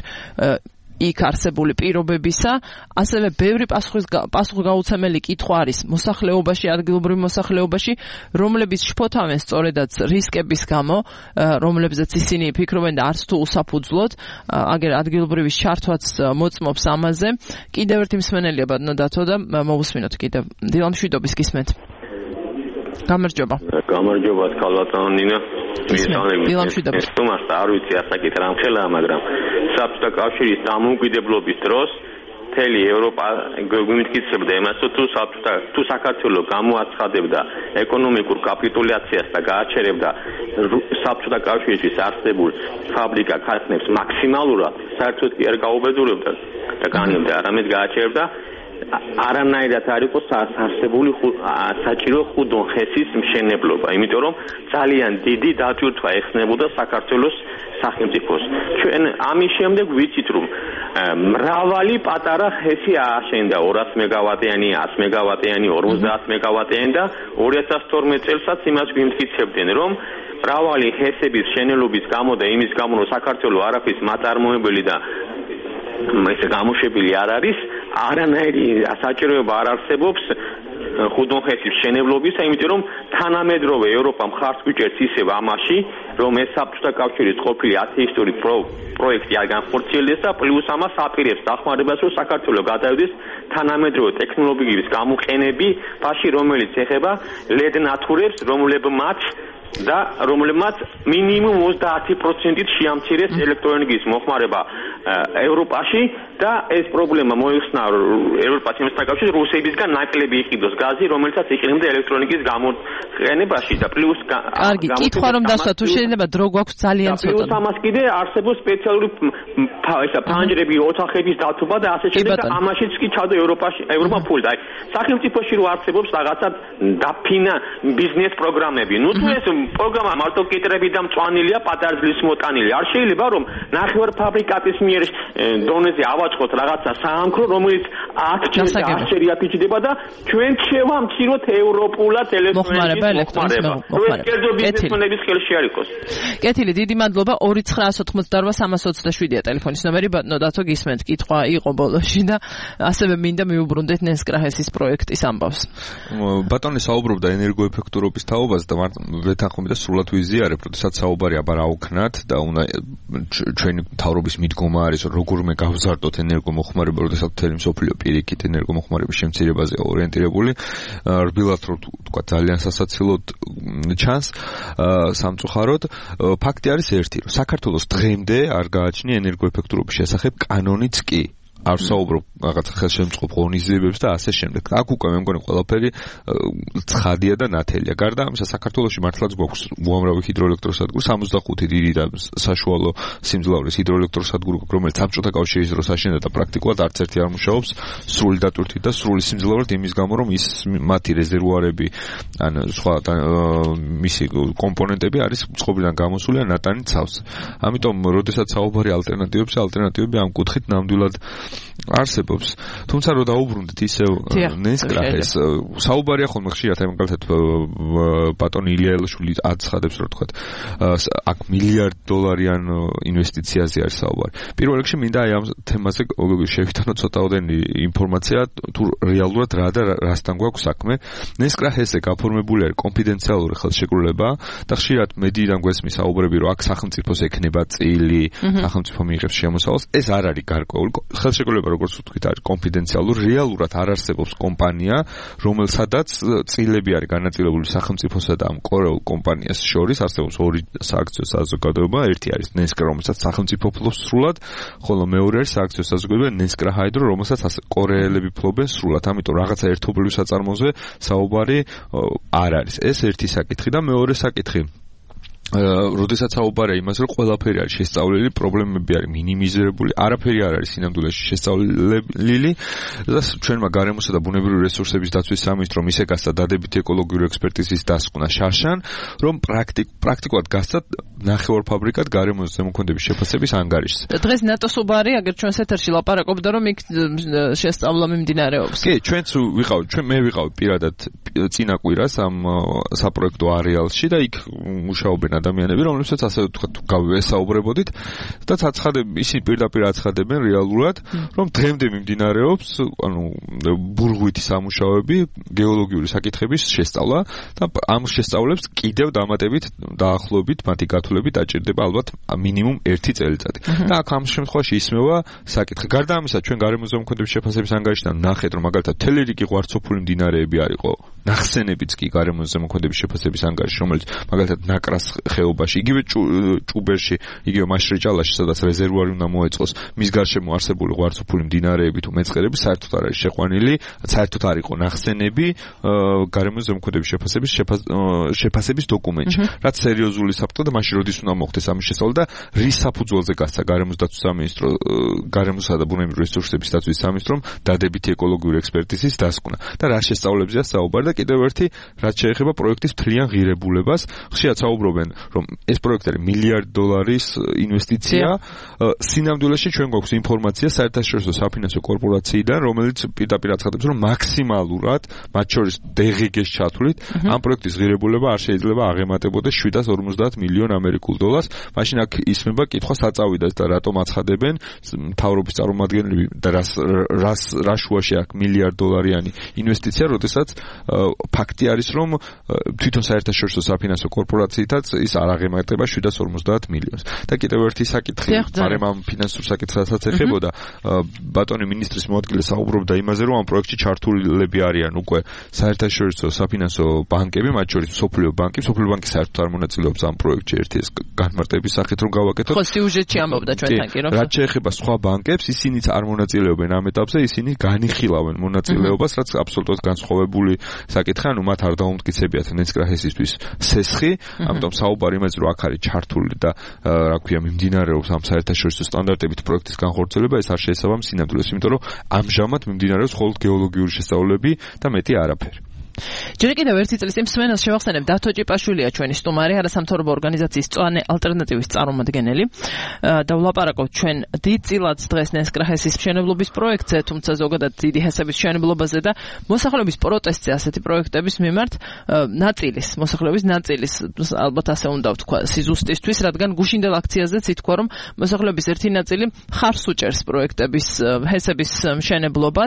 იქ არსებული პირობებისა, ასევე ბევრი პასუხგაუცემელი კითხვა არის მოსახლეობაში, ადგილობრივ მოსახლეობაში, რომლებიც შფოთავენ სწორედაც რისკების გამო, რომლებზეც ისინი ფიქრობენ და არც თუ უსაფუძვლოდ, აგერ ადგილობრივის ჩართვაც მოწმობს ამაზე. კიდევ ერთი მსმენელია ბატონო დათო და მოვუსმინოთ კიდევ. დილამშვიდობის გისმენთ. გამარჯობა. გამარჯობა ქალბატონო ნინა. დილამშვიდობის. თუმცა არ ვიცი ასაკით რამ ხელა, მაგრამ საბჭოთა კავშირის დამოუკიდებლობის დროს მთელი ევროპა გვიმტკიცებდა იმას, თუ საბჭოთა თუ საქართველოს გამოაცხადებდა ეკონომიკურ კაპიტულაციას და გააჩერებდა საბჭოთა კავშირის არსებულ ფაბრიკა ქარხნებს მაქსიმალურად, საერთოდ კი არ გაუბედურებდა და განებდა, არამედ გააჩერებდა არანაირად არ იყო არსებული საჭირო ხუდონხესის მშენებლობა, იმიტომ რომ ძალიან დიდი დატვირთვა ეხნებოდა საქართველოს სახელმწიფოს. ჩვენ ამის შემდეგ ვიცით, რომ მრავალი პატარა ხესი ააშენდა ორას მეგავატიანი, ათს მეგავატიანი, ორმოცდაათ მეგავატიანი და ორი ათას თორმეტ წელსაც იმას გვიმტკიცებდნენ, რომ მრავალი ხესების შენელობის გამო და იმის გამო, რომ საქართველოს არაფრის მაწარმოებელი და ესე გამოშვებული არ არის, არანაირი საჭიროება არ არსებობს ხუდონხესის მშენებლობისა, იმიტომ რომ თანამედროვე ევროპა მხარს გვიჭერს ისევ ამაში, რომ ეს საბჭოთა კავშირის ყოფილი ათეისტური პროექტი არ განხორციელდეს და პლუს ამას აპირებს დახმარებას, რომ საქართველოს გადავიდეს თანამედროვე ტექნოლოგიების გამოყენებაში, რომელიც ეხება ლედ ნათურებს, რომლებმაც და რომლებმაც მინიმუმ ოცდაათი პროცენტით შეამცირეს ელექტროენერგიის მოხმარება ევროპაში და ეს პრობლემა მოიხსნა ევროპას იმასთან კავშირში, რუსებისგან ნაკლები იყიდოს გაზი, რომელსაც იყენებდა ელექტროენერგიის გამოყენებაში და პლუს კარგი, კითხვა რომ დასვა, თუ შეიძლება დრო გვაქვს ძალიან ცოტა. პლუს ამას კიდე არსებობს სპეციალური ესა ფანჯრები, ოთახების დათობა და ასე შემდეგ და ამაშიც კი ჩადო ევროპაში, ევროპა ფული და აი სახელმწიფოში რო არსებობს რაღაცა დაფინა ბიზნეს პროგრამები. ნუ თუ ეს პროგრამა მარტო კიტრები და მწვანილია პატარძლის მოტანილი. არ შეიძლება რომ ნახევარფაბრიკატის მიერ დონეზე ავაწყოთ რაღაცა საამქრო, რომელიც ათჯერ და ათჯერ აფიჭდება და ჩვენ შევამციროთ ევროპულად ელექტროენერგიის მოხმარება. ეს კერძო ბიზნესმენების ხელში არ იყოს. კეთილი, დიდი მადლობა. ორი ცხრაას ოთხმოცდაოთხ სამას ოცდაშვიდია ტელეფონის ნომერი. ბატონო დათო გისმენთ, კითხვა იყო ბოლოში და ასევე მინდა მიუბრუნდეთ ნესკრაჰესის პროექტის ამბავს. ბატონი საუბრობდა ენერგოეფექტურობის თაობაზე და ვეთანხმები და სრულად ვიზიარებ, როდესაც საუბარი აბარ აუქნათ და უნდა ჩვენი მთავრობის მიდგომა არის, რომ როგორმე გავზარდოთ ენერგომოხმარება, როდესაც მთელი მსოფლიო პირიქით ენერგომოხმარების შემცირებაზე ორიენტირებული. რბილად რომ თქვა ძალიან სასაცილოდ ჩანს სამწუხაროდ. ფაქტი არის ერთი, რომ საქართველოს დღემდე არ გააჩნია ენერგოეფექტურობის შესახებ კანონიც კი. არ საუბრობ რაღაც ხელშემწყობ ღონისძიებებს და ასე შემდეგ. აქ უკვე მე მგონი ყველაფერი ცხადია და ნათელია. გარდა ამისა, საქართველოში მართლაც გვაქვს უამრავი ჰიდროელექტროსადგური, სამოცდახუთი დიდი და საშუალო სიმძლავრის ჰიდროელექტროსადგური, რომელიც საბჭოთა კავშირის დროს აშენდა და პრაქტიკულად არც ერთი არ მუშაობს სრული დატვირთვით და სრული სიმძლავრით, იმის გამო, რომ ის მათი რეზერვუარები, ან სხვა მისი კომპონენტები არის წყობიდან გამოსული ან ნატანი ცავს. ამიტომ, როდესაც საუბარი ალტერნატივებზე, ალტერნატივები ამ კუთხით ნამდვილად არსებობს. თუმცა რო დაუბრუნდით ისევ ნესკრაჰეს, საუბარია ხოლმე ხშირად აი მაგალითად ბატონი ილია ელაშვილი აცხადებს, რომ თქვა აქ მილიარდ დოლარიან ინვესტიციაზე არის საუბარი. პირველ რიგში მინდა აი ამ თემაზე შევიტანოთ ცოტაოდენი ინფორმაცია, თუ რეალურად რა და რასთან გვაქვს საქმე. ნესკრაჰესზე გაფორმებული არის კონფიდენციალური ხელშეკრულება და ხშირად მედიიდან გვესმის საუბრები, რომ აქ სახელმწიფოს ექნება წილი, სახელმწიფო მიიღებს შემოსავალს. ეს არ არის გარკვეული ხელშეკრულება ხელშეკრულება როგორც ვთქვით არის კონფიდენციალური, რეალურად არ არსებობს კომპანია, რომელსადაც წილები არის განაწილებული სახელმწიფოსა და ამ კორეულ კომპანიას შორის, არსებობს ორი სააქციო საზოგადოება, ერთი არის ნესკრა, რომელსაც სახელმწიფო ფლობს სრულად, ხოლო მეორე არის სააქციო საზოგადოება ნესკრა ჰაიდრო, რომელსაც კორეელები ფლობენ სრულად, ამიტომ რაღაცა ერთობლივ საწარმოზე საუბარი არ არის. ეს ერთი საკითხი და მეორე საკითხი როდესაც საუბარია იმას, რომ ყველაფერი არის შესწავლილი, პრობლემები არის მინიმიზირებული, არაფერი არ არის სინამდვილეში შესწავლილი და ჩვენმა გარემოსა და ბუნებრივი რესურსების დაცვის სამინისტრომ ისე გასცა დადებითი ეკოლოგიური ექსპერტიზის დასკვნა შარშან, რომ პრაქტიკულად გასცა ნახევარფაბრიკად გარემოს ზემოქმედების შეფასების ანგარიშს. დღეს ნატოს უბარი, აგერ ჩვენს ეთერში ლაპარაკობდა, რომ იქ შესწავლა მიმდინარეობს. კი, ჩვენც ვიყავ, ჩვენ მე ვიყავ პირადად წინა კვირას ამ საპროექტო არეალში და იქ მუშაობენ ადამიანები, რომლებსაც ასე ვთქვათ, გავესაუბრებოდით და აცხადებ, ისინი პირდაპირ აცხადებენ რეალურად, რომ დღემდე მიმდინარეობს, ანუ ბურღვითი სამუშაოები, გეოლოგიური საკითხების შესწავლა და ამ შესწავლებს კიდევ დამატებით დაახლოებით მათი გათვლებით დაჭირდება ალბათ მინიმუმ ერთი წელიწადი. და აქ ამ შემთხვევაში ისმევა საკითხი. გარდა ამისა, ჩვენ გარემოს ზემოქმედების შეფასების ანგარიშიდან ნახეთ, რომ მაგალითად თელი რიგი ღვარცოფული მდინარეები არისო, ნახსენებიც კი გარემოს ზემოქმედების შეფასების ანგარიშში, რომელიც მაგალითად ნაკრას ხეობაში, იგივე ჭუბერში, იგივე მაშრეჭალაში, სადაც რეზერვუარი უნდა მოეწყოს, მის გარშემო არსებული ღვარცოფული მდინარეები თუ მეწყერები საერთოდ არ არის შეყვანილი, საერთოდ არ იყო ნახსენები გარემოს ზემოქმედების შეფასების შეფასების დოკუმენტში. რაც სერიოზული საფრთხე და მაშინ როდის უნდა მოხდეს ამის შესწავლა და რის საფუძველზე გასცა გარემოს დაცვის სამინისტრო, გარემოსა და ბუნებრივი რესურსების დაცვის სამინისტრომ დადებითი ეკოლოგიური ექსპერტიზის დასკვნა და რა შესწავლებზეა საუბარი და კიდევ ერთი, რაც შეეხება პროექტის მთლიან ღირებულებას, ხშირად საუბრობენ, რომ ეს პროექტი არის მილიარდ დოლარის ინვესტიცია. სინამდვილეში ჩვენ გვაქვს ინფორმაცია საერთაშორისო საფინანსო კორპორაციიდან, რომელიც პირდაპირ აცხადებს, რომ მაქსიმალურად, მათ შორის დე ღი გეს ჩათვლით, ამ პროექტის ღირებულება არ შეიძლება აღემატებოდეს შვიდას ორმოცდაათ მილიონ ამერიკულ დოლარს. მაშინ აქ ისმება კითხვა საწავიდას და რატომ აცხადებენ მთავრობის წარმომადგენლები და რას რას რა შუაში აქვს მილიარდ დოლარიანი ინვესტიცია, როდესაც ფაქტი არის, რომ თვითონ საერთაშორისო საფინანსო კორპორაციითაც ის არ აღემატება შვიდას ორმოცდაათ მილიონს. და კიდევ ერთი საკითხი, მაგრამ ამ ფინანსურ საკითხსაც ეხებოდა, ბატონი მინისტრის მოადგილე საუბრობდა იმაზე, რომ ამ პროექტში ჩართულები არიან უკვე საერთაშორისო საფინანსო ბანკები, მათ შორის მსოფლიო ბანკი, მსოფლიო ბანკი საერთოდ არ მონაწილეობს ამ პროექტში ერთი ეს განმარტების სახით რომ გავაკეთოთ. ხო, სიუჟეტში ამბობდა ჩვენთან კი რომ. რაც შეეხება სხვა ბანკებს, ისინიც არ მონაწილეობენ ამ ეტაპზე, ისინი განიხილავენ მონაწილეობას, რაც აბსოლუტურად განსხვავებული საკითხია, ანუ მათ არ დაუმტკიცებიათ ნესკრა-ჰესისთვის სესხი, ამიტომ საუბარი იმაზე, რომ აქ არის ჩართული და რა ქვია, მიმდინარეობს ამ საერთაშორისო სტანდარტებით პროექტის განხორციელება, ეს არ შეესაბამება სინამდვილეს, იმიტომ რომ ამჟამად მიმდინარეობს მხოლოდ გეოლოგიური შესწავლები და მეტი არაფერი. ჯერ კიდევ ერთი წლის წინ მსმენელს შევახსენებ, დათო ჭიპაშვილია ჩვენი სტუმარი, არასამთავრობო ორგანიზაციის მწვანე ალტერნატივის წარმომადგენელი და ვლაპარაკობთ ჩვენ დიდწილად დღეს ნესკრა-ჰესის მშენებლობის პროექტზე, თუმცა ზოგადად დიდი ჰესების მშენებლობაზე და მოსახლეობის პროტესტზე ასეთი პროექტების მიმართ ნაწილის, მოსახლეობის ნაწილის, ალბათ ასე უნდა ვთქვა, სიზუსტისთვის, რადგან გუშინდელ აქციაზეც ითქვა, რომ მოსახლეობის ერთი ნაწილი ხარს უჭერს პროექტების ჰესების მშენებლობას,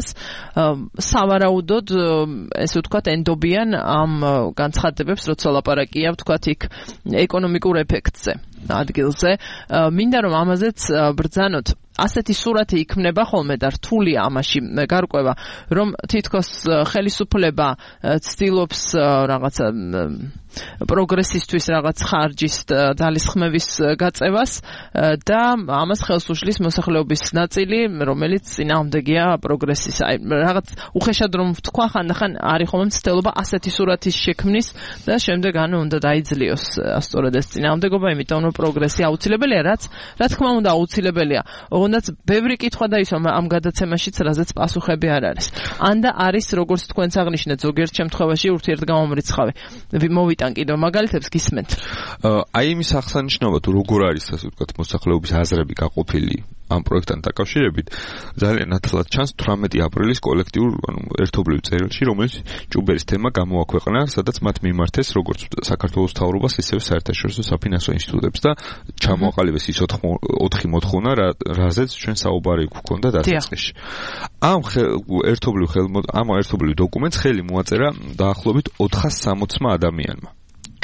სავარაუდოდ ესე ვთქვათ ენდობიან ამ განცხადებებს, როცა ლაპარაკია, ვთქვათ, იქ ეკონომიკურ ეფექტზე ადგილზე. მინდა რომ ამაზეც ბრძანოთ. ასეთი სურათი იქმნება ხოლმე და რთულია ამაში გარკვევა, რომ თითქოს ხელისუფლება ცდილობს რაღაცა პროგრესისთვის რაღაც ხარჯის ძალისხმევის გაწევას და ამას ხელს უშლის მოსახლეობის ნაწილი, რომელიც წინააღმდეგია პროგრესის. აი რაღაც უხეშად რომ ვთქვა, ხანდახან არის ხოლმე მცდელობა ასეთი სურათის შექმნის და შემდეგ ანუ უნდა დაიძლიოს სწორედ ეს წინააღმდეგობა, იმიტომ რომ პროგრესი აუცილებელია, რაც რა თქმა უნდა აუცილებელია. თუნდაც ბევრი კითხვა დაისვა ამ გადაცემაშიც, რაზეც პასუხები არ არის. ან და არის, როგორც თქვენც აღნიშნეთ, ზოგიერთ შემთხვევაში ურთიერთგამომრიცხავი. მოვიტან კიდევ მაგალითებს გისმენთ. აი იმის აღსანიშნავად, როგორ არის, ასე ვთქვათ, მოსახლეობის აზრები გაყოფილი ამ პროექტთან დაკავშირებით, ძალიან ნათლად ჩანს თვრამეტი აპრილის კოლექტიურ, ანუ ერთობლივ წერილში, რომელიც ჭუბერის თემა გამოაქვეყნა, სადაც მათ მიმართეს როგორც საქართველოს მთავრობას, ისევე საერთაშორისო საფინანსო ინსტიტუტებს და ჩამოაყალიბეს ის ოთხი მოთხოვნა, რაზეც ჩვენ საუბარი გვქონდა დასაწყისში. ამ ერთობლივ ამ ერთობლივ დოკუმენტს ხელი მოაწერა დაახლოებით ოთხას სამოცმა ადამიანმა.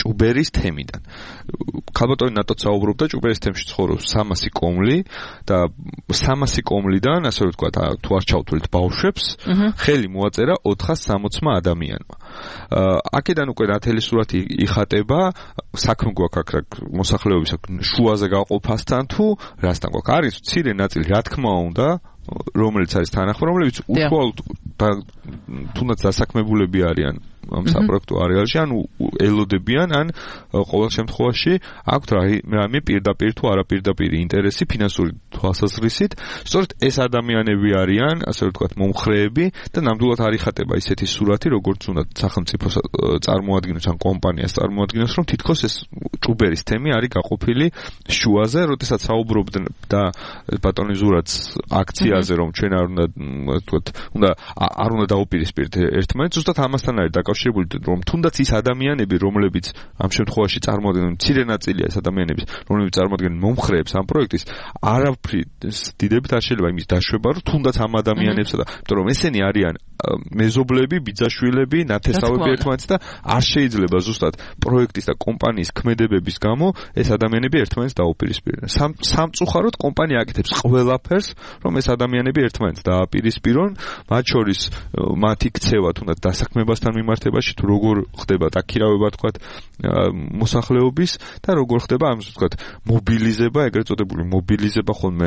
ჭუბერის თემიდან. ქალბატონი ნატო საუბრობდა ჭუბერის თემში ცხოვრობს სამასი კომლი და სამასი კომლიდან, ასე რომ ვთქვათ, თუ არ ჩავთვლით ბავშვებს, ხელი მოაწერა ოთხას სამოცმა ადამიანმა. აქედან უკვე ნათელი სურათი იხატება, საქმე გვაქვს აქ მოსახლეობის შუაზე გაყოფასთან თუ რასთან გვაქვს. არის მცირე ნაწილი, რა თქმა უნდა, რომელიც არის თანახმად, რომლებიც უშუალოდ თუნდაც დასაქმებულები არიან ამ საპროექტო არეალში, ან ელოდებიან, ან ყოველ შემთხვევაში აქვთ რამე პირდაპირ თუ არაპირდაპირი ინტერესი ფინანსური თვალსაზრისით. სწორედ ეს ადამიანები არიან, ასე ვთქვათ, მომხრეები და ნამდვილად არ იხატება ისეთი სურათი, როგორც უნდა სახელმწიფოს წარმოადგენს ან კომპანიას წარმოადგენს, რომ თითქოს ეს ჭუბერის თემი არის გაყოფილი შუაზე, როდესაც საუბრობდნენ და ბატონი ზურაც აქციაზე, რომ ჩვენ არ უნდა ვთქვათ, უნდა არ უნდა დაუპირისპირდეთ ერთმანეთს, ზუსტად ამასთან არის დაკავშირებული, რომ თუნდაც ის ადამიანები, რომლებიც ამ შემთხვევაში წარმოადგენენ მცირე ნაწილია ეს ადამიანების, რომლებიც წარმოადგენენ მომხრეებს ამ პროექტის, არაფრის დიდებით არ შეიძლება იმის დაშვება, რომ თუნდაც ამ ადამიანებსა და იმიტომ რომ ესენი არიან მეზობლები, ბიძაშვილები, ნათესავები ერთმანეთს და არ შეიძლება ზუსტად პროექტის და კომპანიის ქმედებების გამო ეს ადამიანები ერთმანეთს დაუპირისპირდნენ. სამწუხაროდ კომპანია აკეთებს ყველაფერს, რომ ეს ადამიანები ერთმანეთს დააპირისპირონ, მათ შორის მათი ქცევა თუნდაც დასაქმებასთან მიმართებაში, თუ როგორ ხდება დაქირავება, თქვათ, მოსახლეობის და როგორ ხდება ამ თქვათ მობილიზება, ეგრეთ წოდებული მობილიზება ხოლმე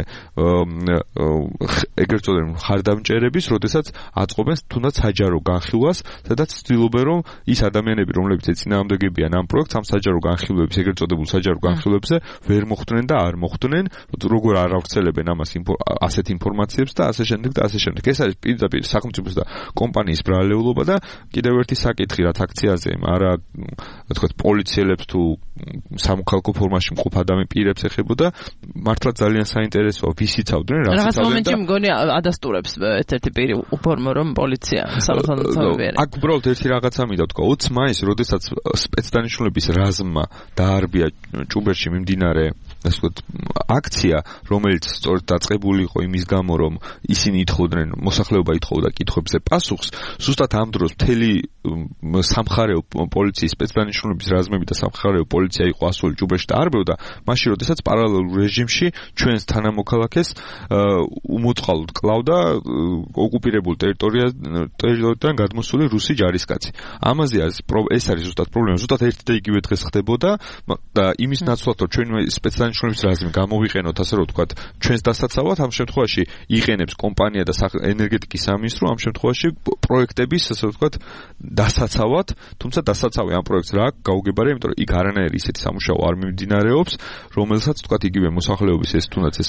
ეგრეთ წოდებული ხარდამჭერების, როდესაც აწყობენ თუნდაც საჯარო განხილვას, სადაც ცდილობენ, რომ ის ადამიანები, რომლებიც ეწინააღმდეგებიან ამ პროექტს, ამ საჯარო განხილვების, ეგრეთ წოდებულ საჯარო განხილვებზე ვერ მოხვდნენ და არ მოხვდნენ, როგორ არ ავრცელებენ ამას ასეთ ინფორმაციებს და ასე შემდეგ და ასე შემდეგ. ეს არის პირდაპირ სახელმწიფოს და კომპანიის ბრალეულობა და კიდევ ერთი საკითხი, რაც აქციაზე არა, ვთქვათ, პოლიციელებს თუ სამოქალაქო ფორმაში მყოფ ადამიანებს პირებს ეხებოდა, მართლა ძალიან საინტერესოა, ვის იცავდნენ, რა იცავდნენ. რაღაც მომენტში მგონი ადასტურებს ერთ-ერთი პირი უფორმო, რომ პოლიცია სამართალდამცავები არის. აქ უბრალოდ ერთი რაღაცა მინდა ვთქვა, ოცი მაისს, როდესაც სპეცდანიშნულების რაზმმა დაარბია ჭუბერში მიმდინარე, ასე ვთქვათ, აქცია, რომელიც სწორედ დაწყებული იყო იმის გამო, რომ ისინი ითხოვდნენ, მოსახლეობა ითხოვდა კითხვებზე პასუხს, ზუსტად ამ დროს მთელი სამხარეო პოლიციის სპეცდანიშნულების რაზმები და სამხარეო პოლიცია იყო ასული ჭუბერში და არბევდა, მაშინ როდესაც პარალელურ რეჟიმში ჩვენს თანამოქალაქეს უმოწყალოდ კლავდა ოკუპირებულ ტერიტორიიდან გადმოსული რუსი ჯარისკაცი. ამაზე ეს არის ზუსტად პრობლემა, ზუსტად ერთ და იგივე დღეს ხდებოდა და იმის ნაცვლად, რომ ჩვენ სპეცდანიშნულების რაზმი გამოვიყენოთ, ასე რომ ვთქვათ, ჩვენს დასაცავად ამ შემთხვევაში იყენებს კომპანია და ენერგეტიკის სამინისტრო ამ შემთხვევაში პროექტების, ასე ვთქვათ, დასაცავად, თუმცა დასაცავი ამ პროექტს რა გაუგებარია, იმიტომ რომ იქ არანაირი ისეთი სამუშაო არ მიმდინარეობს, რომელსაც ვთქვათ, იგივე მოსახლეობის ეს თუნდაც ეს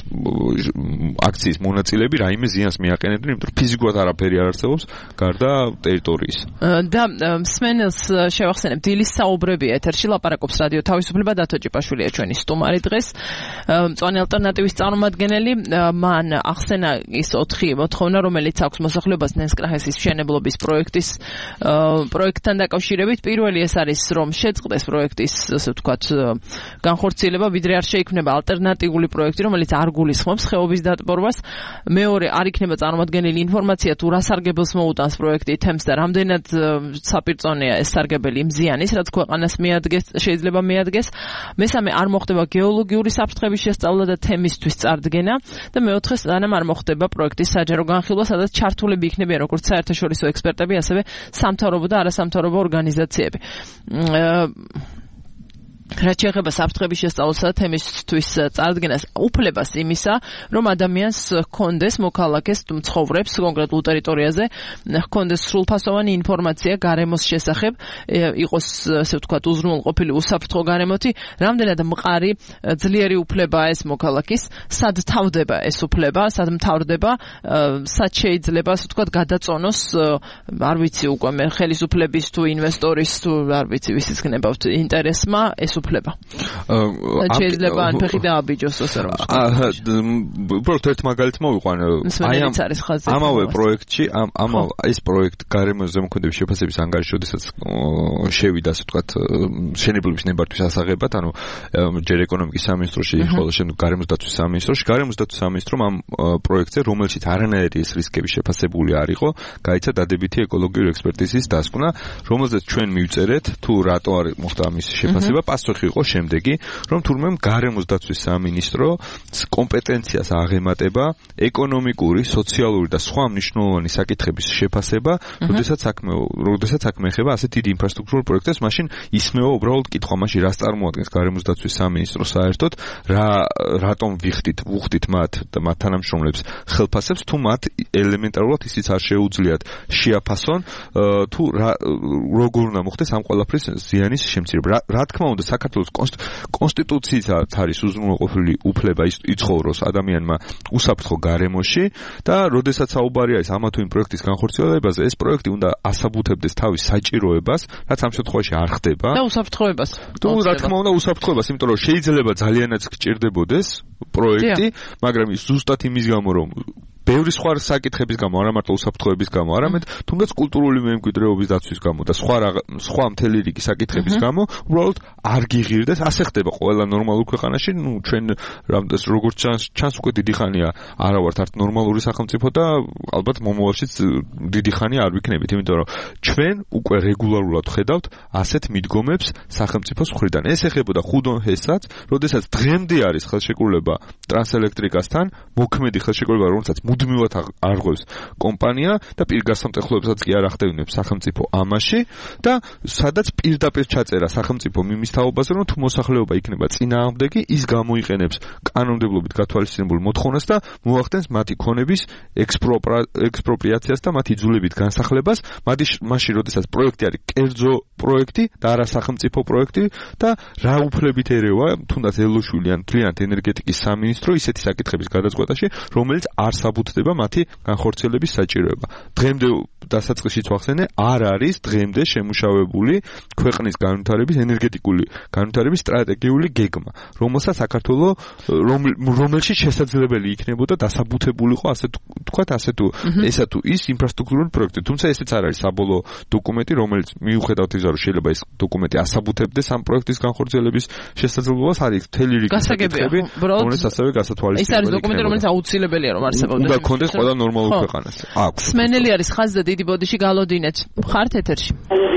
აქციის მონაწილეები რაიმე ზიანს მიაყენებდნენ, იმიტომ რომ ფიზიკურად არაფერი არ არსებობს გარდა ტერიტორიის. და მსმენელს შევახსენებ, დილის საუბრები ეთერში ლაპარაკობს რადიო თავისუფლება, დათო ჭიპაშვილია ჩვენი სტუმარი დღეს. მწვანე ალტერნატივის წარმომადგენელი, მან ახსენა ის ოთხი მოთხოვნა, რომელიც აქვს მოსახლეობას ნენსკრაჰესის მშენებლობის პროექტის პროექტთან დაკავშირებით. პირველი ეს არის, რომ შეწყდეს პროექტის, ასე ვთქვათ, განხორციელება, ვიდრე არ შეიქმნება ალტერნატიული პროექტი, რომელიც არ გულისხმობს ხეობის დატბორვას. მეორე, არ იქნება წარმოადგენელი ინფორმაცია, თუ რა სარგებელს მოუტანს პროექტი თემს და რამდენად საპირწონეა ეს სარგებელი მზიანის, რაც ქვეყანას მიადგეს, შეიძლება მიადგეს. მესამე, არ მოხდება გეოლოგიური საფრთხების შესწავლა და თემისთვის წარდგენა და მეოთხე, სანამ არ მოხდება პროექტის საჯარო განხილვა, სადაც ჩართულები იქნებიან როგორც საერთაშორისო ექსპერტები, ასევე სამთავრობო და არასამთავრობო ორგანიზაციები. რაც შეეხება საფრთხების შესწავლასა და თემისთვის წარდგენას, უფლებას იმისა, რომ ადამიანს ჰქონდეს მოქალაქეს მცხოვრებს კონკრეტულ ტერიტორიაზე, ჰქონდეს სრულფასოვანი ინფორმაცია გარემოს შესახებ, იყოს, ასე ვთქვათ, უზრუნველყოფილი უსაფრთხო გარემოთი, რამდენად მყარი, ძლიერი უფლებაა ეს მოქალაქის, სად თავდება ეს უფლება, სად მთავრდება, სად შეიძლება, ასე ვთქვათ, გადაწონოს, არ ვიცი უკვე მე ხელისუფლების თუ ინვესტორის თუ არ ვიცი ვისის გნებავთ ინტერესმა ეს თავისუფლება. შეიძლება ან ფეხი დააბიჯოს ასე რომ. აა უბრალოდ ერთ მაგალითს მოვიყვან. აი ამ ამავე პროექტში ამ ამავე ეს პროექტ გარემოს ზემოქმედების შეფასების ანგარიში, შესაძაც შევიდა ასე ვთქვათ შენებლების ნებართვის ასაღებად, ანუ ჯერ ეკონომიკის სამინისტროში, ხოლო შემდეგ გარემოს დაცვის სამინისტროში. გარემოს დაცვის სამინისტრომ ამ პროექტზე, რომელშიც არანაირი ეს რისკები შეფასებული არ იყო, გაიცა დადებითი ეკოლოგიური ექსპერტიზის დასკვნა, რომელზეც ჩვენ მივწერეთ, თუ რატო არ მოხდა ამის შეფასება, პასუხი იყო შემდეგი, რომ თურმე გარემოს დაცვის სამინისტროს კომპეტენციას აღემატება ეკონომიკური, სოციალური და სხვა მნიშვნელოვანი საკითხების შეფასება, როდესაც საქმე, როდესაც საქმე ეხება ასეთ დიდ ინფრასტრუქტურულ პროექტებს, მაშინ ისმევა უბრალოდ კითხვა, მაშინ რას წარმოადგენს გარემოს დაცვის სამინისტრო საერთოდ, რა რატომ ვიხდით, ვუხდით მათ და მათ თანამშრომლებს ხელფასებს, თუ მათ ელემენტარულად ისიც არ შეუძლიათ შეაფასონ, თუ როგორ უნდა მოხდეს ამ ყველაფრის ზიანის შემცირება. რა თქმა უნდა, საქართველოს კონსტიტუციითაც არის უზრუნველყოფილი უფლება იცხოვროს ადამიანმა უსაფრთხო გარემოში და როდესაც საუბარი არის ამა თუ იმ პროექტის განხორციელებაზე, ეს პროექტი უნდა ასაბუთებდეს თავის საჭიროებას, რაც ამ შემთხვევაში არ ხდება. და უსაფრთხოებას. თუ რა თქმა უნდა უსაფრთხოებას, იმიტომ რომ შეიძლება ძალიანაც გჭირდებოდეს პროექტი, მაგრამ ის ზუსტად იმის გამო, რომ ბევრი სხვა საკითხების გამო, არა მარტო უსაფრთხოების გამო, არამედ თუნდაც კულტურული მემკვიდრეობის დაცვის გამო და სხვა სხვა მთელი რიგი საკითხების გამო, უბრალოდ არ გიღირდეს. ასე ხდება ყველა ნორმალურ ქვეყანაში. ნუ ჩვენ რამდენს როგორც ჩანს უკვე დიდი ხანია არა ვართ არც ნორმალური სახელმწიფო და ალბათ მომავალშიც დიდი ხანი არ ვიქნებით, იმიტომ რომ ჩვენ უკვე რეგულარულად ხედავთ ასეთ მიდგომებს სახელმწიფოს მხრიდან. ეს ეხებოდა ხუდონ ჰესაც, როდესაც დღემდე არის ხელშეკრულება ტრანსელექტრიკასთან, მოქმედი ხელშეკრულება, რომელსაც მუდმივად არღვევს კომპანია და პირგასამტეხლობებსაც კი არ ახდევნებს სახელმწიფო ამაში და სადაც პირდაპირ ჩაწერა სახელმწიფო მიმის თაობაზე, რომ თუ მოსახლეობა იქნება წინააღმდეგი, ის გამოიყენებს კანონმდებლობით გათვალისწინებულ მოთხოვნას და მოახდენს მათი ქონების ექსპროპრიაციას და მათი იძულებით განსახლებას, მაშინ როდესაც პროექტი არის კერძო პროექტი და არა სახელმწიფო პროექტი და რა უფლებით ერევა თუნდაც ელოშვილი ან მთლიანად ენერგეტიკის სამინისტრო ისეთი საკითხების გადაწყვეტაში, რომელიც არ საბუთდება მათი განხორციელების საჭიროება. დღემდე დასაწყისშიც ვახსენე, არ არის დღემდე შემუშავებული ქვეყნის განვითარების ენერგეტიკული განვითარების სტრატეგიული გეგმა, რომელსაც საქართველოს რომელშიც შესაძლებელი იქნებოდა დასაბუთებულიყო ასე თქვათ, ასე თუ ესა თუ ის ინფრასტრუქტურული პროექტი. თუმცა ესეც არ არის საბოლოო დოკუმენტი, რომელიც მიუხედავად იმისა, რომ შეიძლება ეს დოკუმენტი ასაბუთებდეს ამ პროექტის განხორციელების შესაძლებლობას, არის მთელი რიგი საკითხები, რომელიც ასევე გასათვალისწინებელი. ეს არის დოკუმენტი, რომელიც აუცილებელია რომ არსებობდეს. უნდა გქონდეს ყველა ნორმალურ ქვეყანას. აქვს. სმენელი არის ხაზი და დიდი ბოდიში გალოდინეთ. ხართ ეთერში.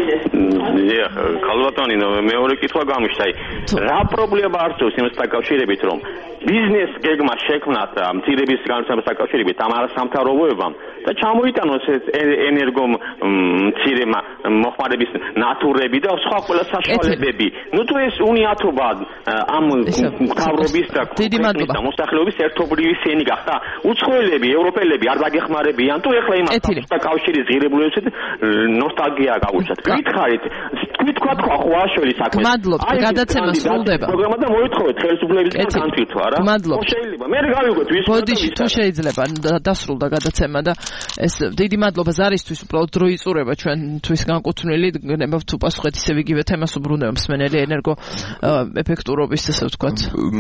ია, ხალბატონი, მეორე კითხვა გამიშთა. რა პრობლემა არსებობს იმას დაკავშირებით, რომ ბიზნეს გეგმა შექმნათ მცირების განვითარებას დაკავშირებით ამ არასამთავრობოებამ და ჩამოიტანოს ენერგო მცირე მოხმარების ნატურები და სხვა ყველა საშუალებები. ნუ თუ ეს უნიათობა ამ მთავრობის და ქვეყნის მოსახლეობის ერთობლივი სენი გახდა, უცხოელები, ევროპელები არ დაგეხმარებიან, თუ ეხლა იმას დაკავშირის ღირებულებებით ნოსტალგია გაუჩათ. გითხარით, თქვი თქვა თქვა ხვაშველი საქმე. მადლობთ, გადაცემა სრულდება. პროგრამა და მოითხოვეთ ხელისუფლებისგან განთვითვა რა. მადლობთ. შეიძლება. მე გავიგოთ ვის ბოდიში თუ შეიძლება დასრულდა გადაცემა და ეს დიდი მადლობა ზარისთვის, უბრალოდ დრო იწურება ჩვენთვის განკუთვნილი, გნებავთ თუ პასუხეთ ისევ იგივე თემას უბრუნდება მსმენელი ენერგო ეფექტურობის, ასე ვთქვათ.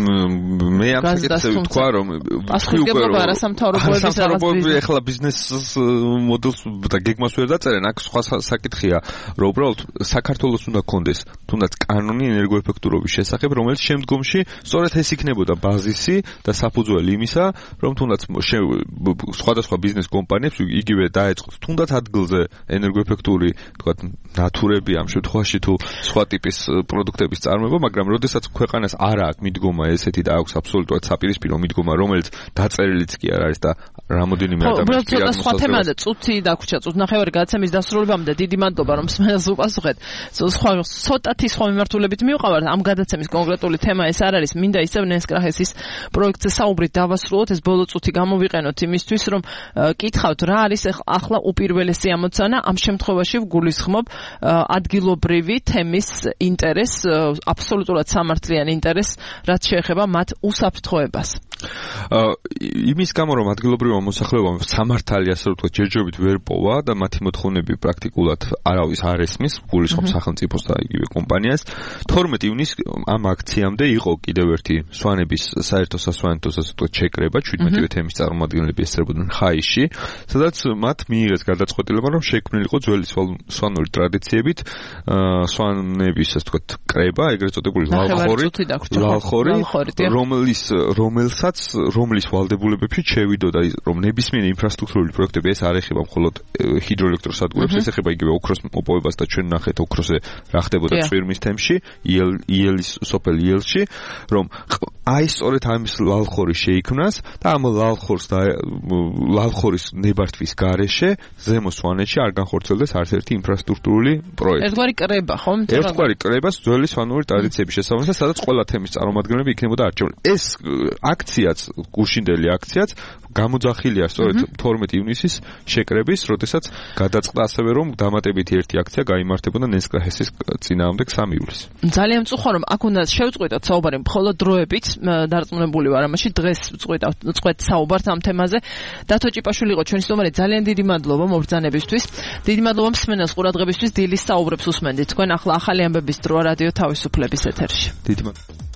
მე ამ საკითხზე ვთქვა, რომ პასუხისმგებლობა არასამთავრობოების რაღაცა ეხლა ბიზნეს მოდელს და გეგმას ვერ დაწერენ, აქ სხვა საკითხია, რომ უბრალოდ საქართველოს უნდა კონდეს თუნდაც კანონი ენერგოეფექტურობის შესახებ, რომელიც შემდგომში სწორედ ეს იქნებოდა ბაზისი და საფუძველი იმისა, რომ თუნდაც სხვადასხვა ბიზნეს კომპანიებს იგივე დაეწყოთ თუნდაც ადგილზე ენერგოეფექტური, თქვათ, ნატურები ამ შემთხვევაში თუ სხვა ტიპის პროდუქტების წარმოება, მაგრამ როდესაც ქვეყანას არ აქვს მიდგომა ესეთი და აქვს აბსოლუტურად საპირისპირო მიდგომა, რომელიც დაწერილიც კი არ არის და რამოდენიმე ადამიანს კი არ სხვა თემაა და წუთი დაგვრჩა, წუთნახევარი გადაცემის დასრულებამდე დიდი მადლობა რომ მსმენელს უპასუხეთ. სხვა ცოტათი სხვა მიმართულებით მივყავართ ამ გადაცემის კონკრეტული თემა ეს არ არის, მინდა ისევ ნესკრახესის პროექტზე საუბრით დავასრულოთ, ეს ბოლო წუთი გამოვიყენოთ იმისთვის, რომ კითხავთ რა არის ახლა უპირველესი ამოცანა, ამ შემთხვევაში ვგულისხმობ ადგილობრივი თემის ინტერესს, აბსოლუტურად სამართლიან ინტერესს, რაც შეეხება მათ უსაფრთხოებას. იმის გამო რომ ადგილობრივმა მოსახლეობამ სამართალი ასე ვთქვათ ჯერჯერობით ვერ პოვა და მათი მოთხოვნები პრაქტიკულად არავის არ ესმის, გულისხმობ სახელმწიფოს და იგივე კომპანიას. თორმეტი ივნისს ამ აქციამდე იყო კიდევ ერთი სვანების საერთო სასვანეთო ასე ვთქვათ შეკრება, შვიდმეტივე თემის წარმომადგენლები ესწრებოდნენ ხაისში, სადაც მათ მიიღეს გადაწყვეტილება, რომ შექმნილიყო ძველი სვანური ტრადიციებით სვანების ასე ვთქვათ კრება, ეგრეთ წოდებული ლალხორი, ლალხორი, რომლის რომელსაც რომლის ვალდებულებებში შევიდოდა რომ ნებისმიერი ინფრასტრუქტურული პროექტები ეს არ ეხება მხოლოდ ჰიდროელექტროსადგურებს, ეს ეხება იგივე ოქროს მოპოვებას და ჩვენ ნახეთ ოქროზე რა ხდებოდა წვირმის თემში, იელის სოფელ იელში, რომ აი სწორედ ამის ლალხორი შეიქმნას და ამ ლალხორს და ლალხორის ნებართვის გარეშე ზემო სვანეთში არ განხორციელდეს არც ერთი ინფრასტრუქტურული პროექტი. ერთგვარი კრება, ხო? ერთგვარი კრებას ძველი სვანური ტრადიციების შესაბამისად, სადაც ყველა თემის წარმომადგენლები იქნებოდა არჩეული. ეს აქციაც, გუშინდელი აქციაც გამოძახილია სწორედ თორმეტი ივნისის შეკრების, როდესაც გადაწყდა ასევე რომ დამატებითი ერთი აქცია გაიმართებოდა ნესკრაჰესის წინააღმდეგ სამი ივლისს. ძალიან მწუხარ რომ აქ უნდა შევწყვიტოთ საუბარი მხოლოდ დროებით, დარწმუნებული ვარ ამაში, დღეს ვწყვიტავთ წყვეთ საუბარს ამ თემაზე. დათო ჭიპაშვილი იყო ჩვენი სტუმარი, ძალიან დიდი მადლობა მობრძანებისთვის. დიდი მადლობა მსმენელს ყურადღებისთვის, დილის საუბრებს უსმენდით. თქვენ ახლა ახალი ამბების დრო რადიო თავისუფლების ეთერში. დიდი მადლობა.